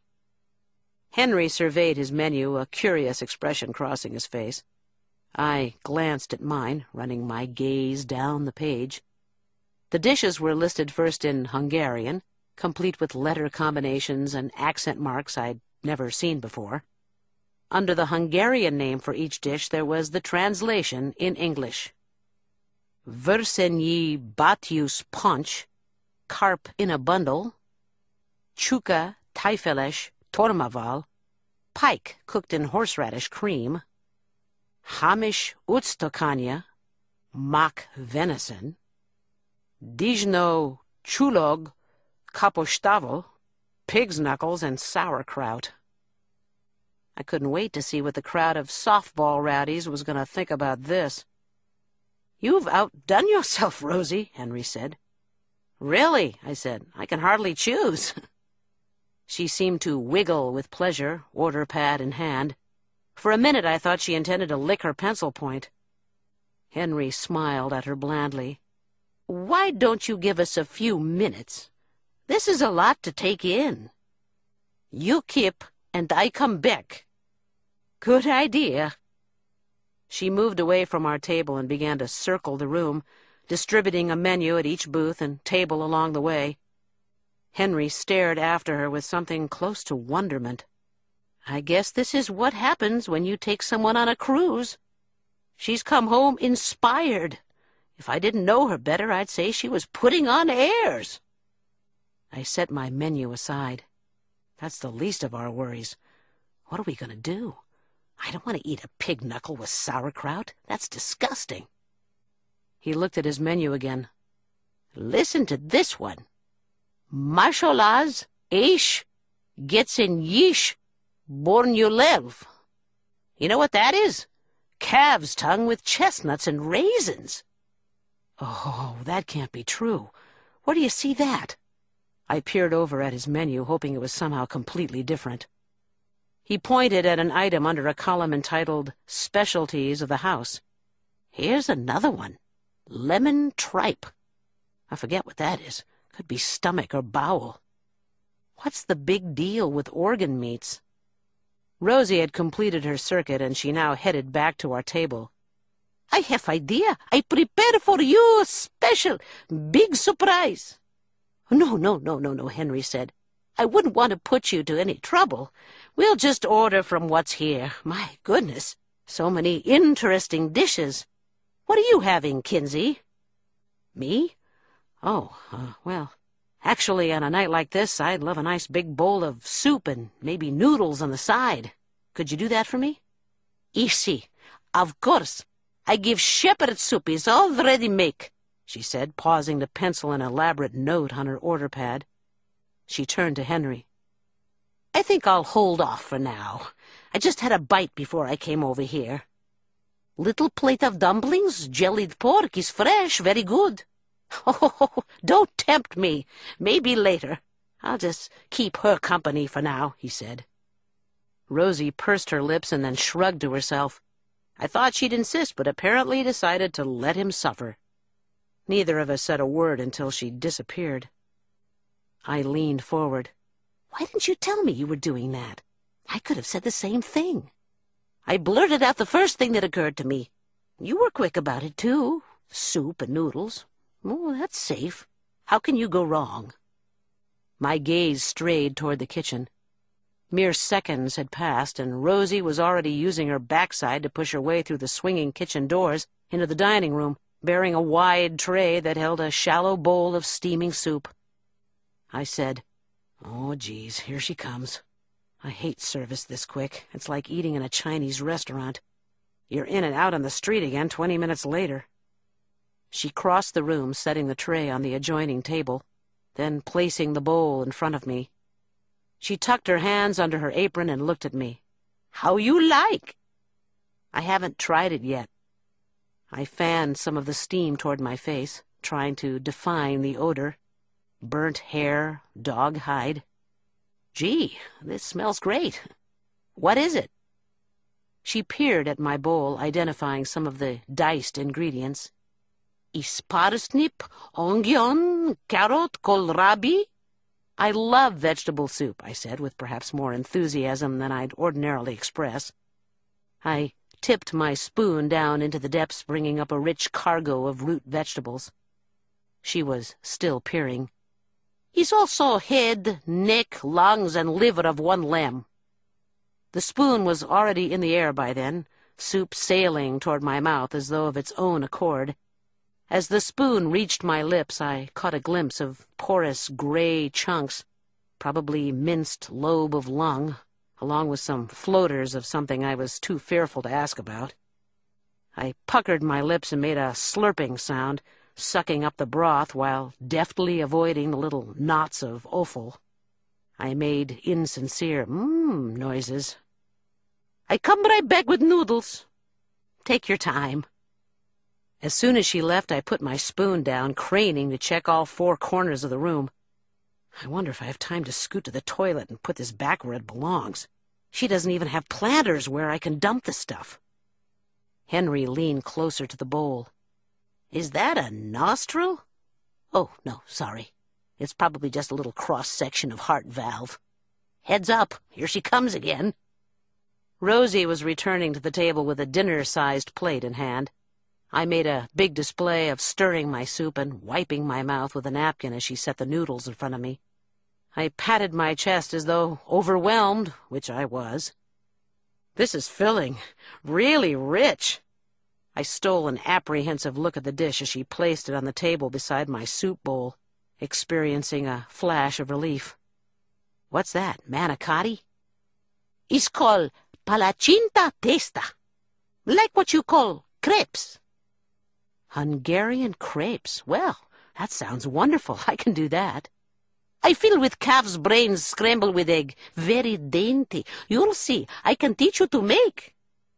Henry surveyed his menu, a curious expression crossing his face. I glanced at mine, running my gaze down the page. The dishes were listed first in Hungarian, complete with letter combinations and accent marks I'd never seen before. Under the Hungarian name for each dish there was the translation in English. Versenyi Batius Punch, Carp in a Bundle, Chuka Taifeles Tormaval, Pike cooked in horseradish cream, Hamish Utstokanya, Mock venison, Dijno Chulog Kapostavel, pig's knuckles and sauerkraut. I couldn't wait to see what the crowd of softball rowdies was going to think about this. "You've outdone yourself, Rosie," Henry said. "Really?" I said. "I can hardly choose." She seemed to wiggle with pleasure, order pad in hand. For a minute I thought she intended to lick her pencil point. Henry smiled at her blandly. "Why don't you give us a few minutes? This is a lot to take in. You keep, and I come back." "Good idea." She moved away from our table and began to circle the room, distributing a menu at each booth and table along the way. Henry stared after her with something close to wonderment. "I guess this is what happens when you take someone on a cruise. She's come home inspired. If I didn't know her better, I'd say she was putting on airs." I set my menu aside. That's the least of our worries. What are we going to do? I don't want to eat a pig knuckle with sauerkraut. That's disgusting. He looked at his menu again. "Listen to this one. Masholaz, Aish, Getsin Yish, Bornulev. You know what that is? Calf's tongue with chestnuts and raisins." "Oh, that can't be true. Where do you see that?" I peered over at his menu, hoping it was somehow completely different. He pointed at an item under a column entitled Specialties of the House. Here's another one. Lemon tripe. I forget what that is. Could be stomach or bowel. What's the big deal with organ meats? Rosie had completed her circuit, and she now headed back to our table. I have idea. I prepare for you a special, big surprise. No, Henry said. I wouldn't want to put you to any trouble. We'll just order from what's here. My goodness, so many interesting dishes. What are you having, Kinsey? Me? Oh, well, actually, on a night like this, I'd love a nice big bowl of soup and maybe noodles on the side. Could you do that for me? Easy. Of course. I give shepherd soup is all ready make, she said, pausing to pencil an elaborate note on her order pad. She turned to Henry. I think I'll hold off for now. I just had a bite before I came over here. Little plate of dumplings, jellied pork is fresh, very good. Oh, don't tempt me. Maybe later. I'll just keep her company for now, he said. Rosie pursed her lips and then shrugged to herself. I thought she'd insist, but apparently decided to let him suffer. Neither of us said a word until she disappeared. I leaned forward. Why didn't you tell me you were doing that? I could have said the same thing. I blurted out the first thing that occurred to me. You were quick about it, too. Soup and noodles. Oh, that's safe. How can you go wrong? My gaze strayed toward the kitchen. Mere seconds had passed, and Rosie was already using her backside to push her way through the swinging kitchen doors into the dining room, bearing a wide tray that held a shallow bowl of steaming soup. I said, "Oh, geez, here she comes. I hate service this quick. It's like eating in a Chinese restaurant. You're in and out on the street again 20 minutes later." She crossed the room, setting the tray on the adjoining table, then placing the bowl in front of me. She tucked her hands under her apron and looked at me. "How you like?" "I haven't tried it yet." I fanned some of the steam toward my face, trying to define the odor. Burnt hair, dog hide. "Gee, this smells great. What is it?" She peered at my bowl, identifying some of the diced ingredients. "Is parsnip, onion, carrot, kohlrabi?" "I love vegetable soup," I said, with perhaps more enthusiasm than I'd ordinarily express. I tipped my spoon down into the depths, bringing up a rich cargo of root vegetables. She was still peering. "Is also head, neck, lungs, and liver of one lamb." The spoon was already in the air by then, soup sailing toward my mouth as though of its own accord. As the spoon reached my lips, I caught a glimpse of porous gray chunks, probably minced lobe of lung, along with some floaters of something I was too fearful to ask about. I puckered my lips and made a slurping sound, sucking up the broth while deftly avoiding the little knots of offal. I made insincere noises. "I come right back with noodles." "Take your time." As soon as she left, I put my spoon down, craning to check all four corners of the room. I wonder if I have time to scoot to the toilet and put this back where it belongs. She doesn't even have planters where I can dump the stuff. Henry leaned closer to the bowl. "Is that a nostril?" "Oh, no, sorry. It's probably just a little cross-section of heart valve. Heads up, here she comes again." Rosie was returning to the table with a dinner-sized plate in hand. I made a big display of stirring my soup and wiping my mouth with a napkin as she set the noodles in front of me. I patted my chest as though overwhelmed, which I was. "This is filling, really rich." I stole an apprehensive look at the dish as she placed it on the table beside my soup bowl, experiencing a flash of relief. "What's that, manicotti?" "It's called palacinta testa, like what you call crepes." "Hungarian crepes. Well, that sounds wonderful. I can do that." "I fill with calf's brains scrambled with egg. Very dainty. You'll see. I can teach you to make."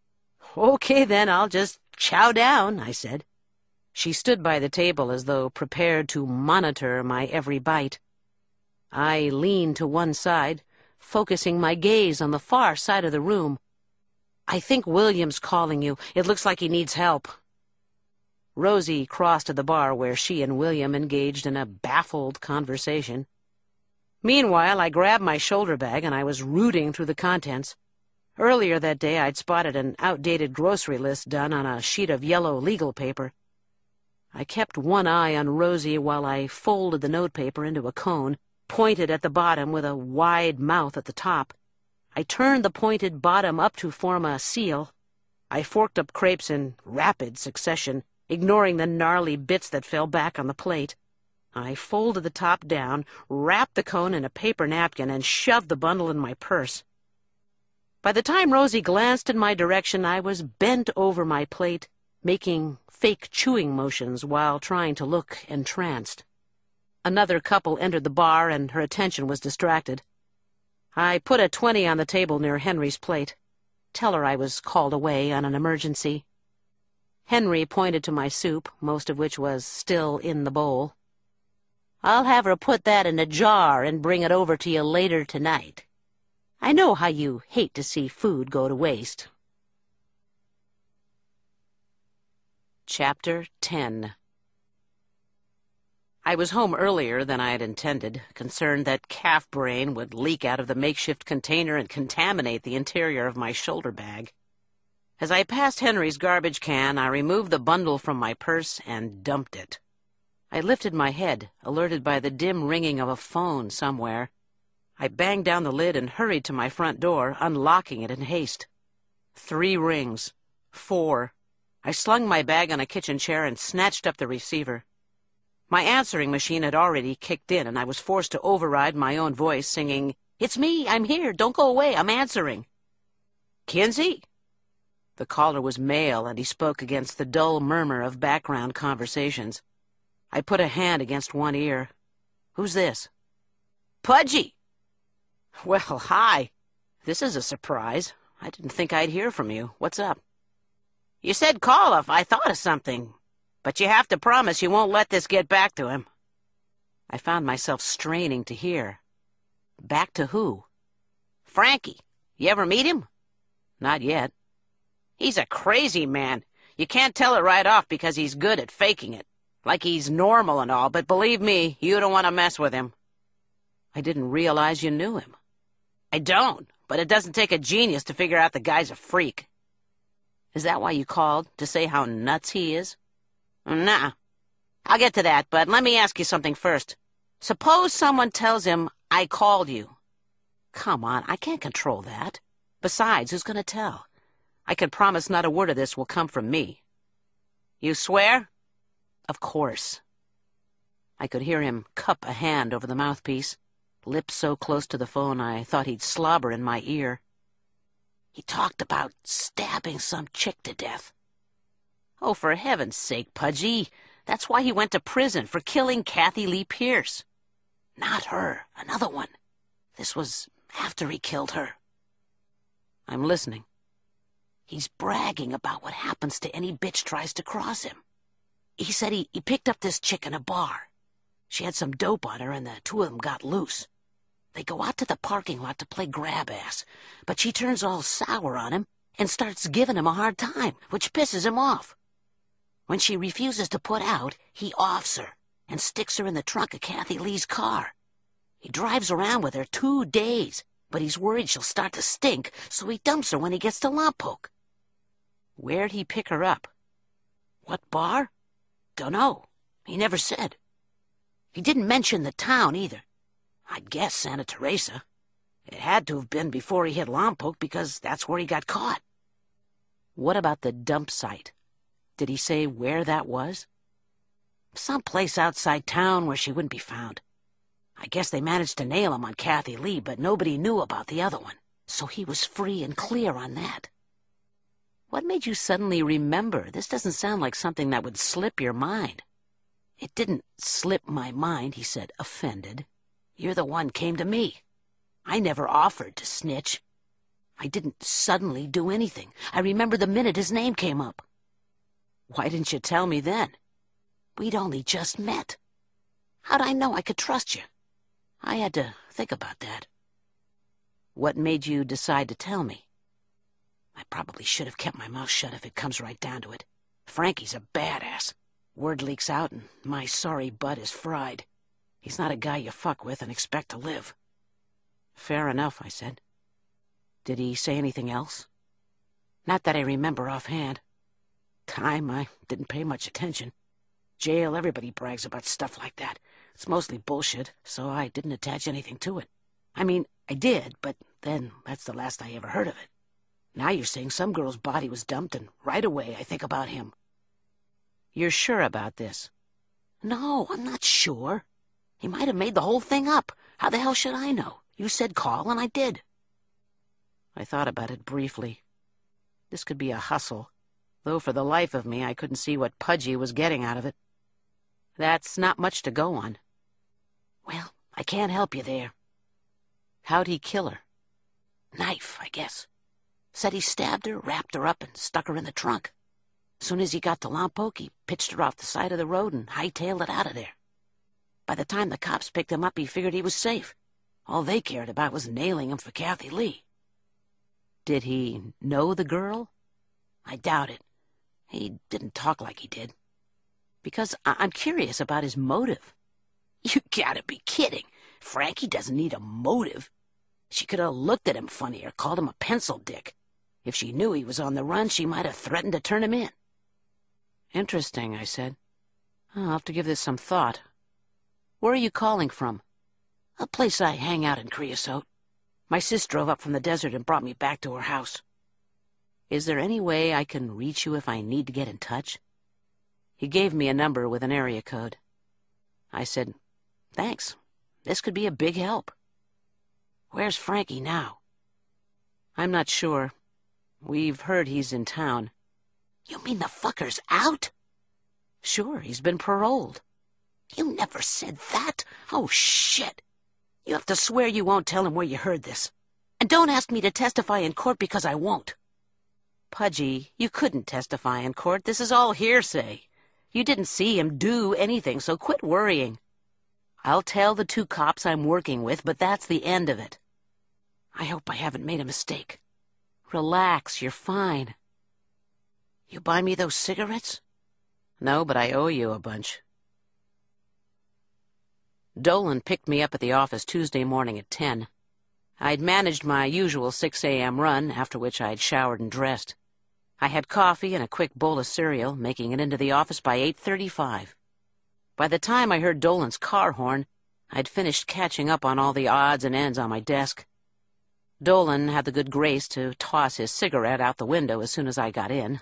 "Okay, then, I'll just chow down," I said. She stood by the table as though prepared to monitor my every bite. I leaned to one side, focusing my gaze on the far side of the room. "I think William's calling you. It looks like he needs help." Rosie crossed to the bar where she and William engaged in a baffled conversation. Meanwhile, I grabbed my shoulder bag and I was rooting through the contents. Earlier that day, I'd spotted an outdated grocery list done on a sheet of yellow legal paper. I kept one eye on Rosie while I folded the notepaper into a cone, pointed at the bottom with a wide mouth at the top. I turned the pointed bottom up to form a seal. I forked up crepes in rapid succession, ignoring the gnarly bits that fell back on the plate. I folded the top down, wrapped the cone in a paper napkin, and shoved the bundle in my purse. By the time Rosie glanced in my direction, I was bent over my plate, making fake chewing motions while trying to look entranced. Another couple entered the bar, and her attention was distracted. I put a 20 on the table near Henry's plate. "Tell her I was called away on an emergency." Henry pointed to my soup, most of which was still in the bowl. "I'll have her put that in a jar and bring it over to you later tonight. I know how you hate to see food go to waste." Chapter 10. I was home earlier than I had intended, concerned that calf brain would leak out of the makeshift container and contaminate the interior of my shoulder bag. As I passed Henry's garbage can, I removed the bundle from my purse and dumped it. I lifted my head, alerted by the dim ringing of a phone somewhere. I banged down the lid and hurried to my front door, unlocking it in haste. 3 rings. 4. I slung my bag on a kitchen chair and snatched up the receiver. My answering machine had already kicked in, and I was forced to override my own voice, singing, "It's me, I'm here, don't go away, I'm answering." "Kinsey?" The caller was male, and he spoke against the dull murmur of background conversations. I put a hand against one ear. "Who's this?" "Pudgy." "Well, hi. This is a surprise. I didn't think I'd hear from you. What's up?" "You said call if I thought of something. But you have to promise you won't let this get back to him." I found myself straining to hear. Back to who? "Frankie. You ever meet him?" "Not yet." "He's a crazy man. You can't tell it right off because he's good at faking it. Like he's normal and all, but believe me, you don't want to mess with him." "I didn't realize you knew him." "I don't, but it doesn't take a genius to figure out the guy's a freak." "Is that why you called, to say how nuts he is?" "Nah. I'll get to that, but let me ask you something first. Suppose someone tells him I called you." "Come on, I can't control that. Besides, who's going to tell? I can promise not a word of this will come from me." "You swear?" "Of course." I could hear him cup a hand over the mouthpiece, lips so close to the phone I thought he'd slobber in my ear. "He talked about stabbing some chick to death." "Oh, for heaven's sake, Pudgy. That's why he went to prison, for killing Kathy Lee Pierce." "Not her. Another one. This was after he killed her." "I'm listening." "He's bragging about what happens to any bitch tries to cross him. He said he picked up this chick in a bar. She had some dope on her, and the two of them got loose. They go out to the parking lot to play grab-ass, but she turns all sour on him and starts giving him a hard time, which pisses him off. When she refuses to put out, he offs her and sticks her in the trunk of Kathy Lee's car. He drives around with her 2 days, but he's worried she'll start to stink, so he dumps her when he gets to Lompoc." "Where'd he pick her up?" "What bar? Dunno. He never said. He didn't mention the town either. I'd guess Santa Teresa. It had to have been before he hit Lompoc because that's where he got caught." "What about the dump site? Did he say where that was?" "Some place outside town where she wouldn't be found. I guess they managed to nail him on Kathy Lee, but nobody knew about the other one, so he was free and clear on that." "What made you suddenly remember? This doesn't sound like something that would slip your mind." "It didn't slip my mind," he said, offended. "You're the one came to me. I never offered to snitch. I didn't suddenly do anything. I remember the minute his name came up." "Why didn't you tell me then?" "We'd only just met. How'd I know I could trust you? I had to think about that. What made you decide to tell me? I probably should have kept my mouth shut if it comes right down to it. Frankie's a badass. Word leaks out and my sorry butt is fried. He's not a guy you fuck with and expect to live. Fair enough, I said. Did he say anything else? Not that I remember offhand. Time, I didn't pay much attention. Jail, everybody brags about stuff like that. It's mostly bullshit, so I didn't attach anything to it. I mean, I did, but then that's the last I ever heard of it. Now you're saying some girl's body was dumped, and right away I think about him. You're sure about this? No, I'm not sure. He might have made the whole thing up. How the hell should I know? You said call, and I did. I thought about it briefly. This could be a hustle, though for the life of me I couldn't see what Pudgy was getting out of it. That's not much to go on. Well, I can't help you there. How'd he kill her? Knife, I guess. Said he stabbed her, wrapped her up, and stuck her in the trunk. Soon as he got to Lompoc, he pitched her off the side of the road and hightailed it out of there. By the time the cops picked him up, he figured he was safe. All they cared about was nailing him for Kathy Lee. Did he know the girl? I doubt it. He didn't talk like he did. Because I'm curious about his motive. You gotta be kidding. Frankie doesn't need a motive. She could have looked at him funny or called him a pencil dick. If she knew he was on the run, she might have threatened to turn him in. Interesting, I said. I'll have to give this some thought. Where are you calling from? A place I hang out in Creosote. My sis drove up from the desert and brought me back to her house. Is there any way I can reach you if I need to get in touch? He gave me a number with an area code. I said, thanks. This could be a big help. Where's Frankie now? I'm not sure. We've heard he's in town. You mean the fucker's out? Sure, he's been paroled. You never said that. Oh, shit. You have to swear you won't tell him where you heard this. And don't ask me to testify in court because I won't. Pudgy, you couldn't testify in court. This is all hearsay. You didn't see him do anything, so quit worrying. I'll tell the 2 cops I'm working with, but that's the end of it. I hope I haven't made a mistake. Relax, you're fine. You buy me those cigarettes? No, but I owe you a bunch. Dolan picked me up at the office Tuesday morning at 10. I'd managed my usual 6 a.m. run, after which I'd showered and dressed. I had coffee and a quick bowl of cereal, making it into the office by 8:35. By the time I heard Dolan's car horn, I'd finished catching up on all the odds and ends on my desk. Dolan had the good grace to toss his cigarette out the window as soon as I got in.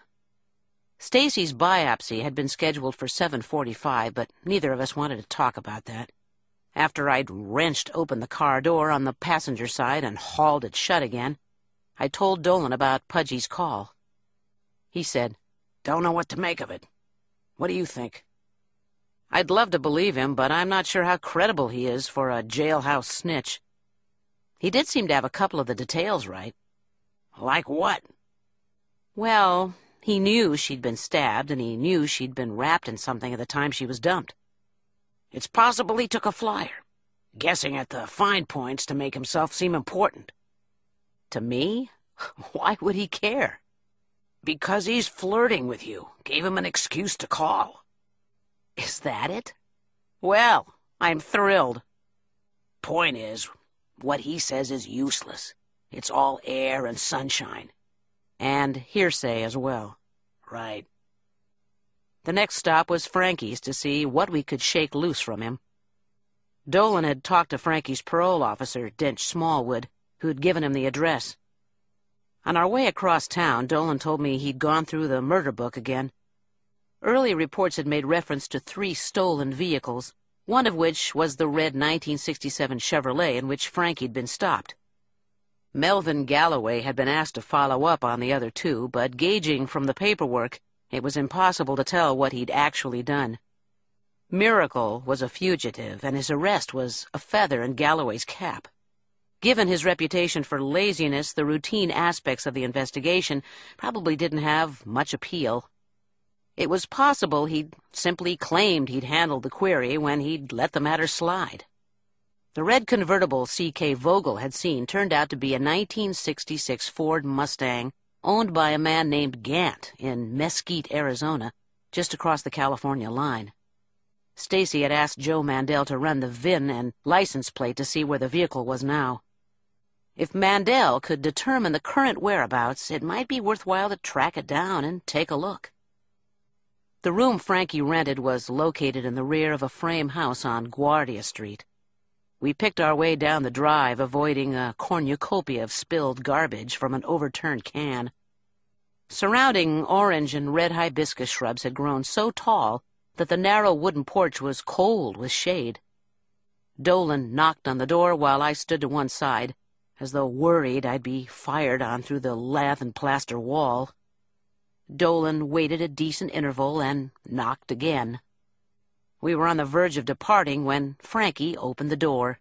Stacy's biopsy had been scheduled for 7:45, but neither of us wanted to talk about that. After I'd wrenched open the car door on the passenger side and hauled it shut again, I told Dolan about Pudgy's call. He said, "Don't know what to make of it. What do you think?" I'd love to believe him, but I'm not sure how credible he is for a jailhouse snitch. He did seem to have a couple of the details right. Like what? Well, he knew she'd been stabbed, and he knew she'd been wrapped in something at the time she was dumped. It's possible he took a flyer, guessing at the fine points to make himself seem important. To me? Why would he care? Because he's flirting with you. Gave him an excuse to call. Is that it? Well, I'm thrilled. Point is, what he says is useless. It's all air and sunshine. And hearsay as well. Right. The next stop was Frankie's to see what we could shake loose from him. Dolan had talked to Frankie's parole officer, Dench Smallwood, who'd given him the address. On our way across town, Dolan told me he'd gone through the murder book again. Early reports had made reference to 3 stolen vehicles, one of which was the red 1967 Chevrolet in which Frankie'd been stopped. Melvin Galloway had been asked to follow up on the other 2, but gauging from the paperwork, it was impossible to tell what he'd actually done. Miracle was a fugitive, and his arrest was a feather in Galloway's cap. Given his reputation for laziness, the routine aspects of the investigation probably didn't have much appeal. It was possible he'd simply claimed he'd handled the query when he'd let the matter slide. The red convertible C.K. Vogel had seen turned out to be a 1966 Ford Mustang owned by a man named Gant in Mesquite, Arizona, just across the California line. Stacy had asked Joe Mandel to run the VIN and license plate to see where the vehicle was now. If Mandel could determine the current whereabouts, it might be worthwhile to track it down and take a look. The room Frankie rented was located in the rear of a frame house on Guardia Street. We picked our way down the drive, avoiding a cornucopia of spilled garbage from an overturned can. Surrounding orange and red hibiscus shrubs had grown so tall that the narrow wooden porch was cold with shade. Dolan knocked on the door while I stood to one side, as though worried I'd be fired on through the lath and plaster wall. Dolan waited a decent interval and knocked again. We were on the verge of departing when Frankie opened the door.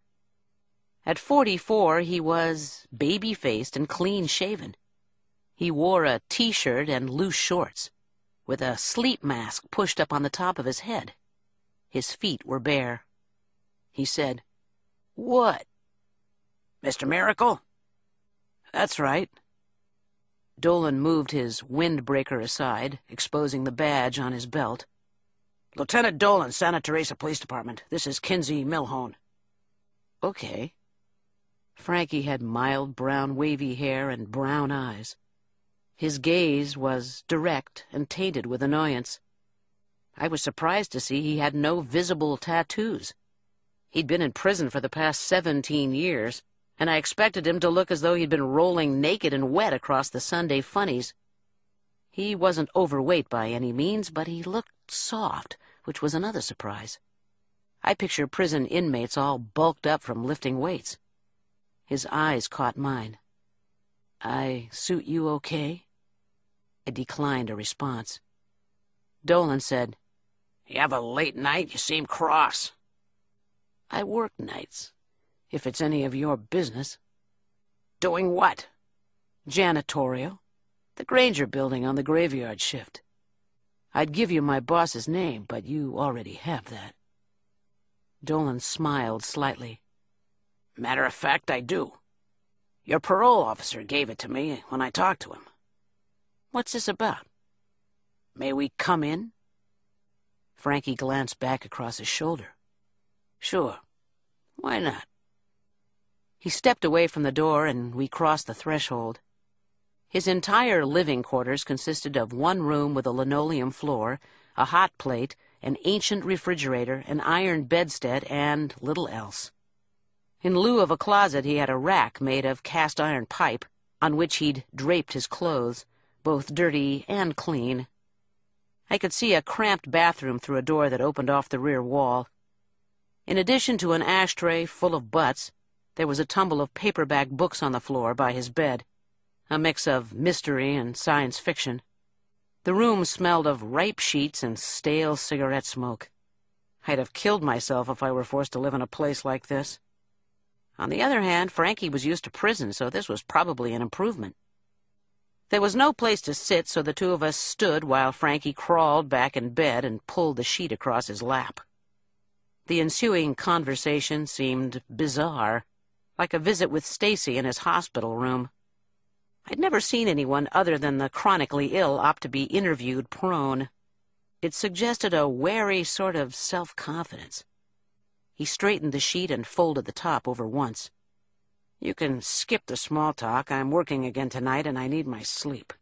At 44, he was baby-faced and clean-shaven. He wore a T-shirt and loose shorts, with a sleep mask pushed up on the top of his head. His feet were bare. He said, "What?" "Mr. Miracle?" "That's right." Dolan moved his windbreaker aside, exposing the badge on his belt. "Lieutenant Dolan, Santa Teresa Police Department. This is Kinsey Milhone." "Okay." Frankie had mild brown wavy hair and brown eyes. His gaze was direct and tainted with annoyance. I was surprised to see he had no visible tattoos. He'd been in prison for the past 17 years, and I expected him to look as though he'd been rolling naked and wet across the Sunday funnies. He wasn't overweight by any means, but he looked soft, which was another surprise. I picture prison inmates all bulked up from lifting weights. His eyes caught mine. "I suit you okay?" I declined a response. Dolan said, "You have a late night? You seem cross." "I work nights, if it's any of your business." "Doing what?" "Janitorial. The Granger building on the graveyard shift. I'd give you my boss's name, but you already have that." Dolan smiled slightly. "Matter of fact, I do. Your parole officer gave it to me when I talked to him." "What's this about?" "May we come in?" Frankie glanced back across his shoulder. "Sure. Why not?" He stepped away from the door, and we crossed the threshold. His entire living quarters consisted of one room with a linoleum floor, a hot plate, an ancient refrigerator, an iron bedstead, and little else. In lieu of a closet, he had a rack made of cast-iron pipe, on which he'd draped his clothes, both dirty and clean. I could see a cramped bathroom through a door that opened off the rear wall. In addition to an ashtray full of butts, there was a tumble of paperback books on the floor by his bed, a mix of mystery and science fiction. The room smelled of ripe sheets and stale cigarette smoke. I'd have killed myself if I were forced to live in a place like this. On the other hand, Frankie was used to prison, so this was probably an improvement. There was no place to sit, so the two of us stood while Frankie crawled back in bed and pulled the sheet across his lap. The ensuing conversation seemed bizarre, like a visit with Stacy in his hospital room. I'd never seen anyone other than the chronically ill opt to be interviewed prone. It suggested a wary sort of self-confidence. He straightened the sheet and folded the top over once. "You can skip the small talk. I'm working again tonight, and I need my sleep.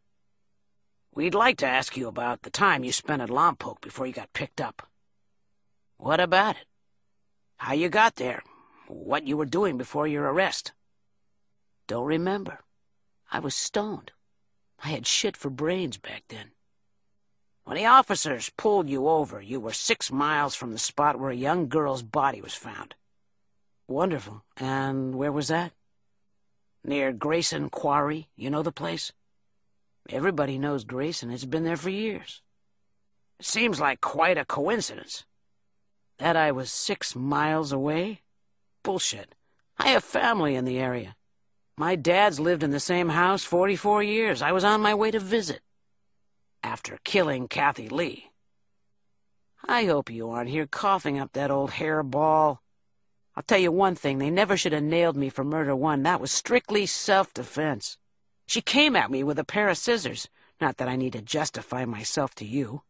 We'd like to ask you about the time you spent at Lompoc before you got picked up." "What about it?" "How you got there. What you were doing before your arrest." "Don't remember. I was stoned. I had shit for brains back then." "When the officers pulled you over, you were 6 miles from the spot where a young girl's body was found." "Wonderful. And where was that?" "Near Grayson Quarry. You know the place?" "Everybody knows Grayson. It's been there for years." "It seems like quite a coincidence." "That I was 6 miles away? Bullshit. I have family in the area. My dad's lived in the same house 44 years. I was on my way to visit." "After killing Kathy Lee." "I hope you aren't here coughing up that old hairball." I'll tell you one thing, they never should have nailed me for murder one. That was strictly self-defense. She came at me with a pair of scissors. Not that I need to justify myself to you.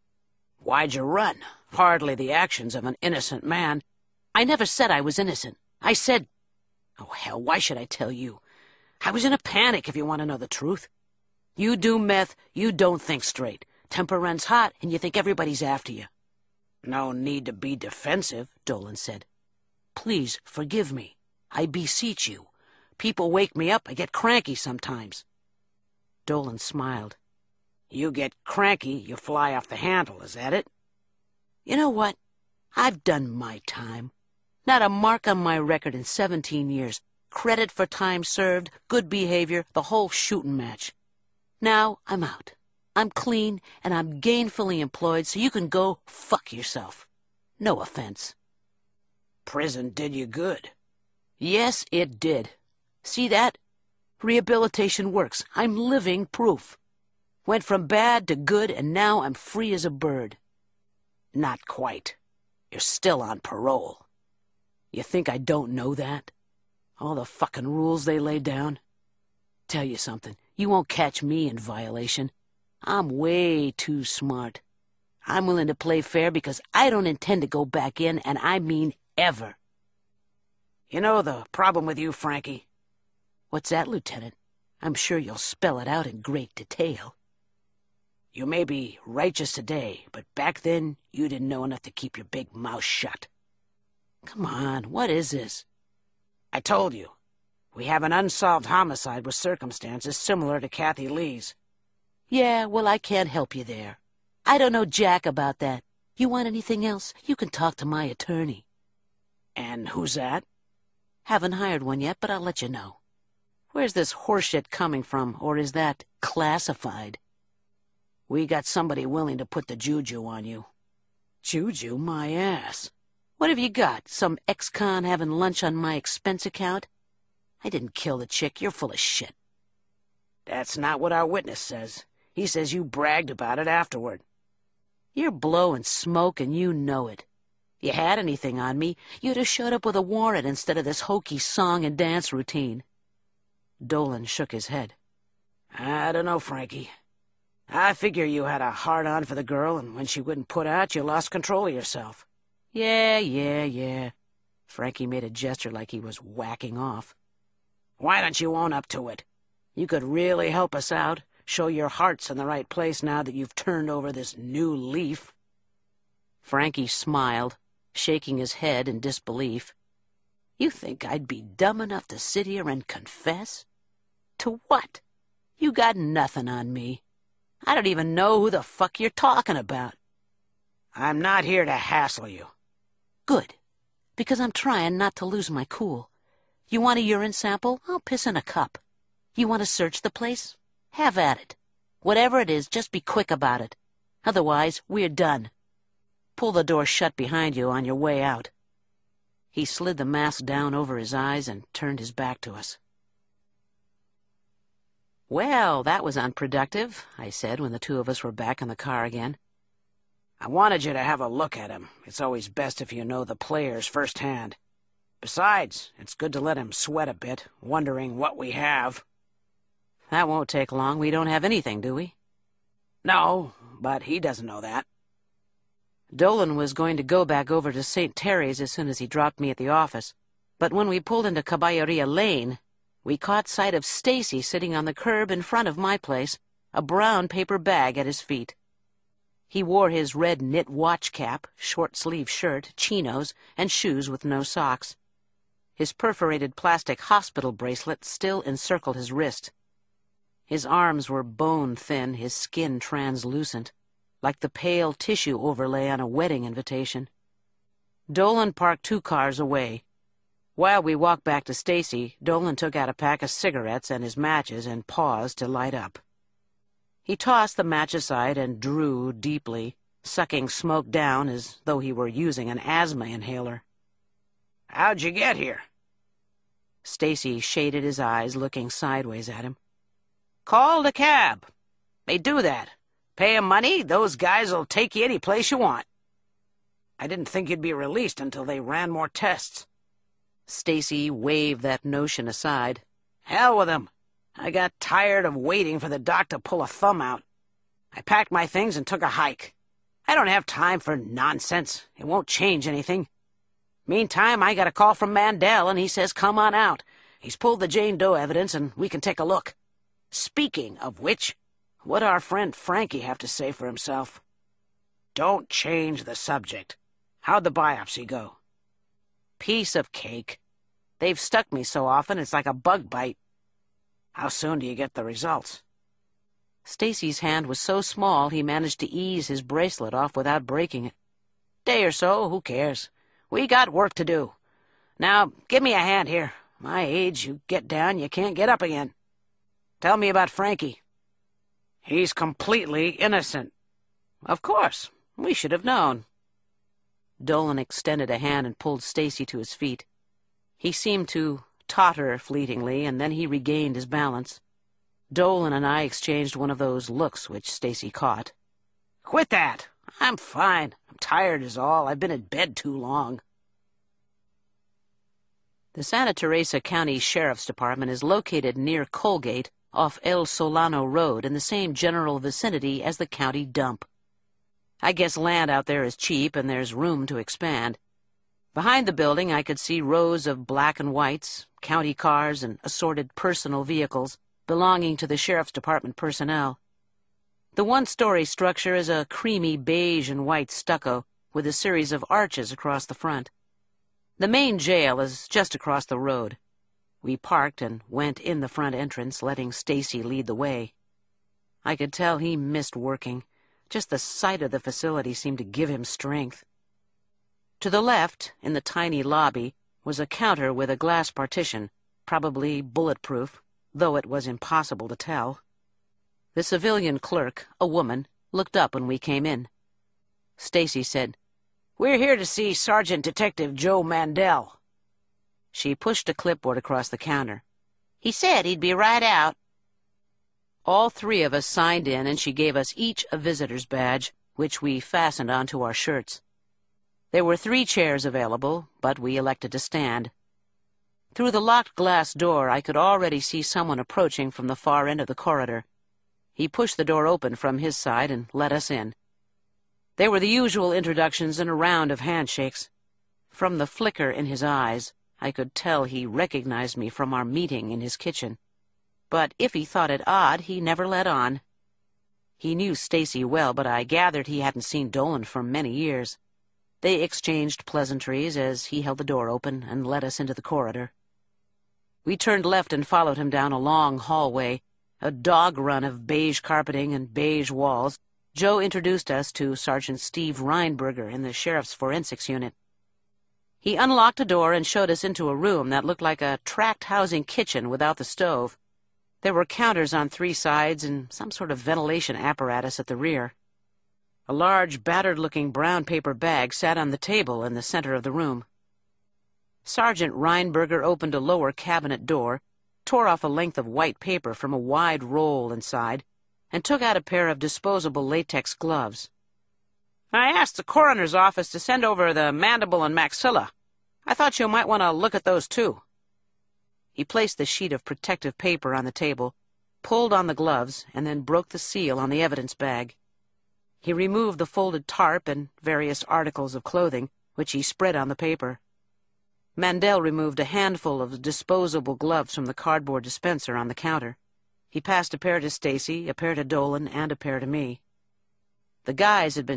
Why'd you run? Hardly the actions of an innocent man. I never said I was innocent. I said... Oh, hell, why should I tell you? I was in a panic, if you want to know the truth. You do meth, you don't think straight. Temper runs hot, and you think everybody's after you. No need to be defensive, Dolan said. Please, forgive me. I beseech you. People wake me up, I get cranky sometimes. Dolan smiled. You get cranky, you fly off the handle, is that it? You know what? I've done my time. Not a mark on my record in 17 years. Credit for time served, good behavior, the whole shooting match. Now I'm out. I'm clean, and I'm gainfully employed, so you can go fuck yourself. No offense. Prison did you good. Yes, it did. See that? Rehabilitation works. I'm living proof. Went from bad to good, and now I'm free as a bird. Not quite. You're still on parole. You think I don't know that? All the fucking rules they laid down? Tell you something, you won't catch me in violation. I'm way too smart. I'm willing to play fair because I don't intend to go back in, and I mean ever. You know the problem with you, Frankie? What's that, Lieutenant? I'm sure you'll spell it out in great detail. You may be righteous today, but back then you didn't know enough to keep your big mouth shut. Come on, what is this? I told you. We have an unsolved homicide with circumstances similar to Kathy Lee's. Yeah, well, I can't help you there. I don't know jack about that. You want anything else, you can talk to my attorney. And who's that? Haven't hired one yet, but I'll let you know. Where's this horseshit coming from, or is that classified? We got somebody willing to put the juju on you. Juju, my ass. What have you got? Some ex-con having lunch on my expense account? I didn't kill the chick. You're full of shit. That's not what our witness says. He says you bragged about it afterward. You're blowing smoke and you know it. If you had anything on me, you'd have showed up with a warrant instead of this hokey song and dance routine. Dolan shook his head. I don't know, Frankie. I figure you had a hard-on for the girl, and when she wouldn't put out, you lost control of yourself. Yeah. Frankie made a gesture like he was whacking off. Why don't you own up to it? You could really help us out, show your heart's in the right place now that you've turned over this new leaf. Frankie smiled, shaking his head in disbelief. You think I'd be dumb enough to sit here and confess? To what? You got nothing on me. I don't even know who the fuck you're talking about. I'm not here to hassle you. Good, because I'm trying not to lose my cool. You want a urine sample? I'll piss in a cup. You want to search the place? Have at it. Whatever it is, just be quick about it. Otherwise, we're done. Pull the door shut behind you on your way out. He slid the mask down over his eyes and turned his back to us. Well, that was unproductive, I said when the two of us were back in the car again. I wanted you to have a look at him. It's always best if you know the players firsthand. Besides, it's good to let him sweat a bit, wondering what we have. That won't take long. We don't have anything, do we? No, but he doesn't know that. Dolan was going to go back over to St. Terry's as soon as he dropped me at the office, but when we pulled into Caballeria Lane, we caught sight of Stacy sitting on the curb in front of my place, a brown paper bag at his feet. He wore his red knit watch cap, short-sleeved shirt, chinos, and shoes with no socks. His perforated plastic hospital bracelet still encircled his wrist. His arms were bone-thin, his skin translucent, like the pale tissue overlay on a wedding invitation. Dolan parked 2 cars away. While we walked back to Stacy, Dolan took out a pack of cigarettes and his matches and paused to light up. He tossed the match aside and drew deeply, sucking smoke down as though he were using an asthma inhaler. How'd you get here? Stacy shaded his eyes, looking sideways at him. Called a cab. They do that. Pay 'em money, those guys'll take you any place you want. I didn't think you'd be released until they ran more tests. Stacy waved that notion aside. Hell with him. I got tired of waiting for the doc to pull a thumb out. I packed my things and took a hike. I don't have time for nonsense. It won't change anything. Meantime, I got a call from Mandel, and he says come on out. He's pulled the Jane Doe evidence, and we can take a look. Speaking of which, what'd our friend Frankie have to say for himself? Don't change the subject. How'd the biopsy go? Piece of cake. They've stuck me so often it's like a bug bite. How soon do you get the results? Stacy's hand was so small he managed to ease his bracelet off without breaking it. Day or so, who cares? We got work to do. Now, give me a hand here. My age, you get down, you can't get up again. Tell me about Frankie. He's completely innocent. Of course. We should have known. Dolan extended a hand and pulled Stacy to his feet. He seemed to totter fleetingly, and then he regained his balance. Dolan and I exchanged one of those looks which Stacy caught. Quit that! I'm fine. I'm tired is all. I've been in bed too long. The Santa Teresa County Sheriff's Department is located near Colgate off El Solano Road in the same general vicinity as the county dump. I guess land out there is cheap and there's room to expand. Behind the building I could see rows of black and whites, county cars, and assorted personal vehicles belonging to the Sheriff's Department personnel. The one-story structure is a creamy beige and white stucco with a series of arches across the front. The main jail is just across the road. We parked and went in the front entrance, letting Stacy lead the way. I could tell he missed working. Just the sight of the facility seemed to give him strength. To the left, in the tiny lobby, was a counter with a glass partition, probably bulletproof, though it was impossible to tell. The civilian clerk, a woman, looked up when we came in. Stacy said, "We're here to see Sergeant Detective Joe Mandel." She pushed a clipboard across the counter. "He said he'd be right out." All three of us signed in, and she gave us each a visitor's badge, which we fastened onto our shirts. There were 3 chairs available, but we elected to stand. Through the locked glass door, I could already see someone approaching from the far end of the corridor. He pushed the door open from his side and let us in. There were the usual introductions and a round of handshakes. From the flicker in his eyes, I could tell he recognized me from our meeting in his kitchen. But if he thought it odd, he never let on. He knew Stacy well, but I gathered he hadn't seen Dolan for many years. They exchanged pleasantries as he held the door open and led us into the corridor. We turned left and followed him down a long hallway, a dog run of beige carpeting and beige walls. Joe introduced us to Sergeant Steve Reinberger in the Sheriff's Forensics Unit. He unlocked a door and showed us into a room that looked like a tract housing kitchen without the stove. There were counters on 3 sides and some sort of ventilation apparatus at the rear. A large, battered-looking brown paper bag sat on the table in the center of the room. Sergeant Reinberger opened a lower cabinet door, tore off a length of white paper from a wide roll inside, and took out a pair of disposable latex gloves. "I asked the coroner's office to send over the mandible and maxilla. I thought you might want to look at those, too." He placed the sheet of protective paper on the table, pulled on the gloves, and then broke the seal on the evidence bag. He removed the folded tarp and various articles of clothing, which he spread on the paper. Mandel removed a handful of disposable gloves from the cardboard dispenser on the counter. He passed a pair to Stacy, a pair to Dolan, and a pair to me. The guys had been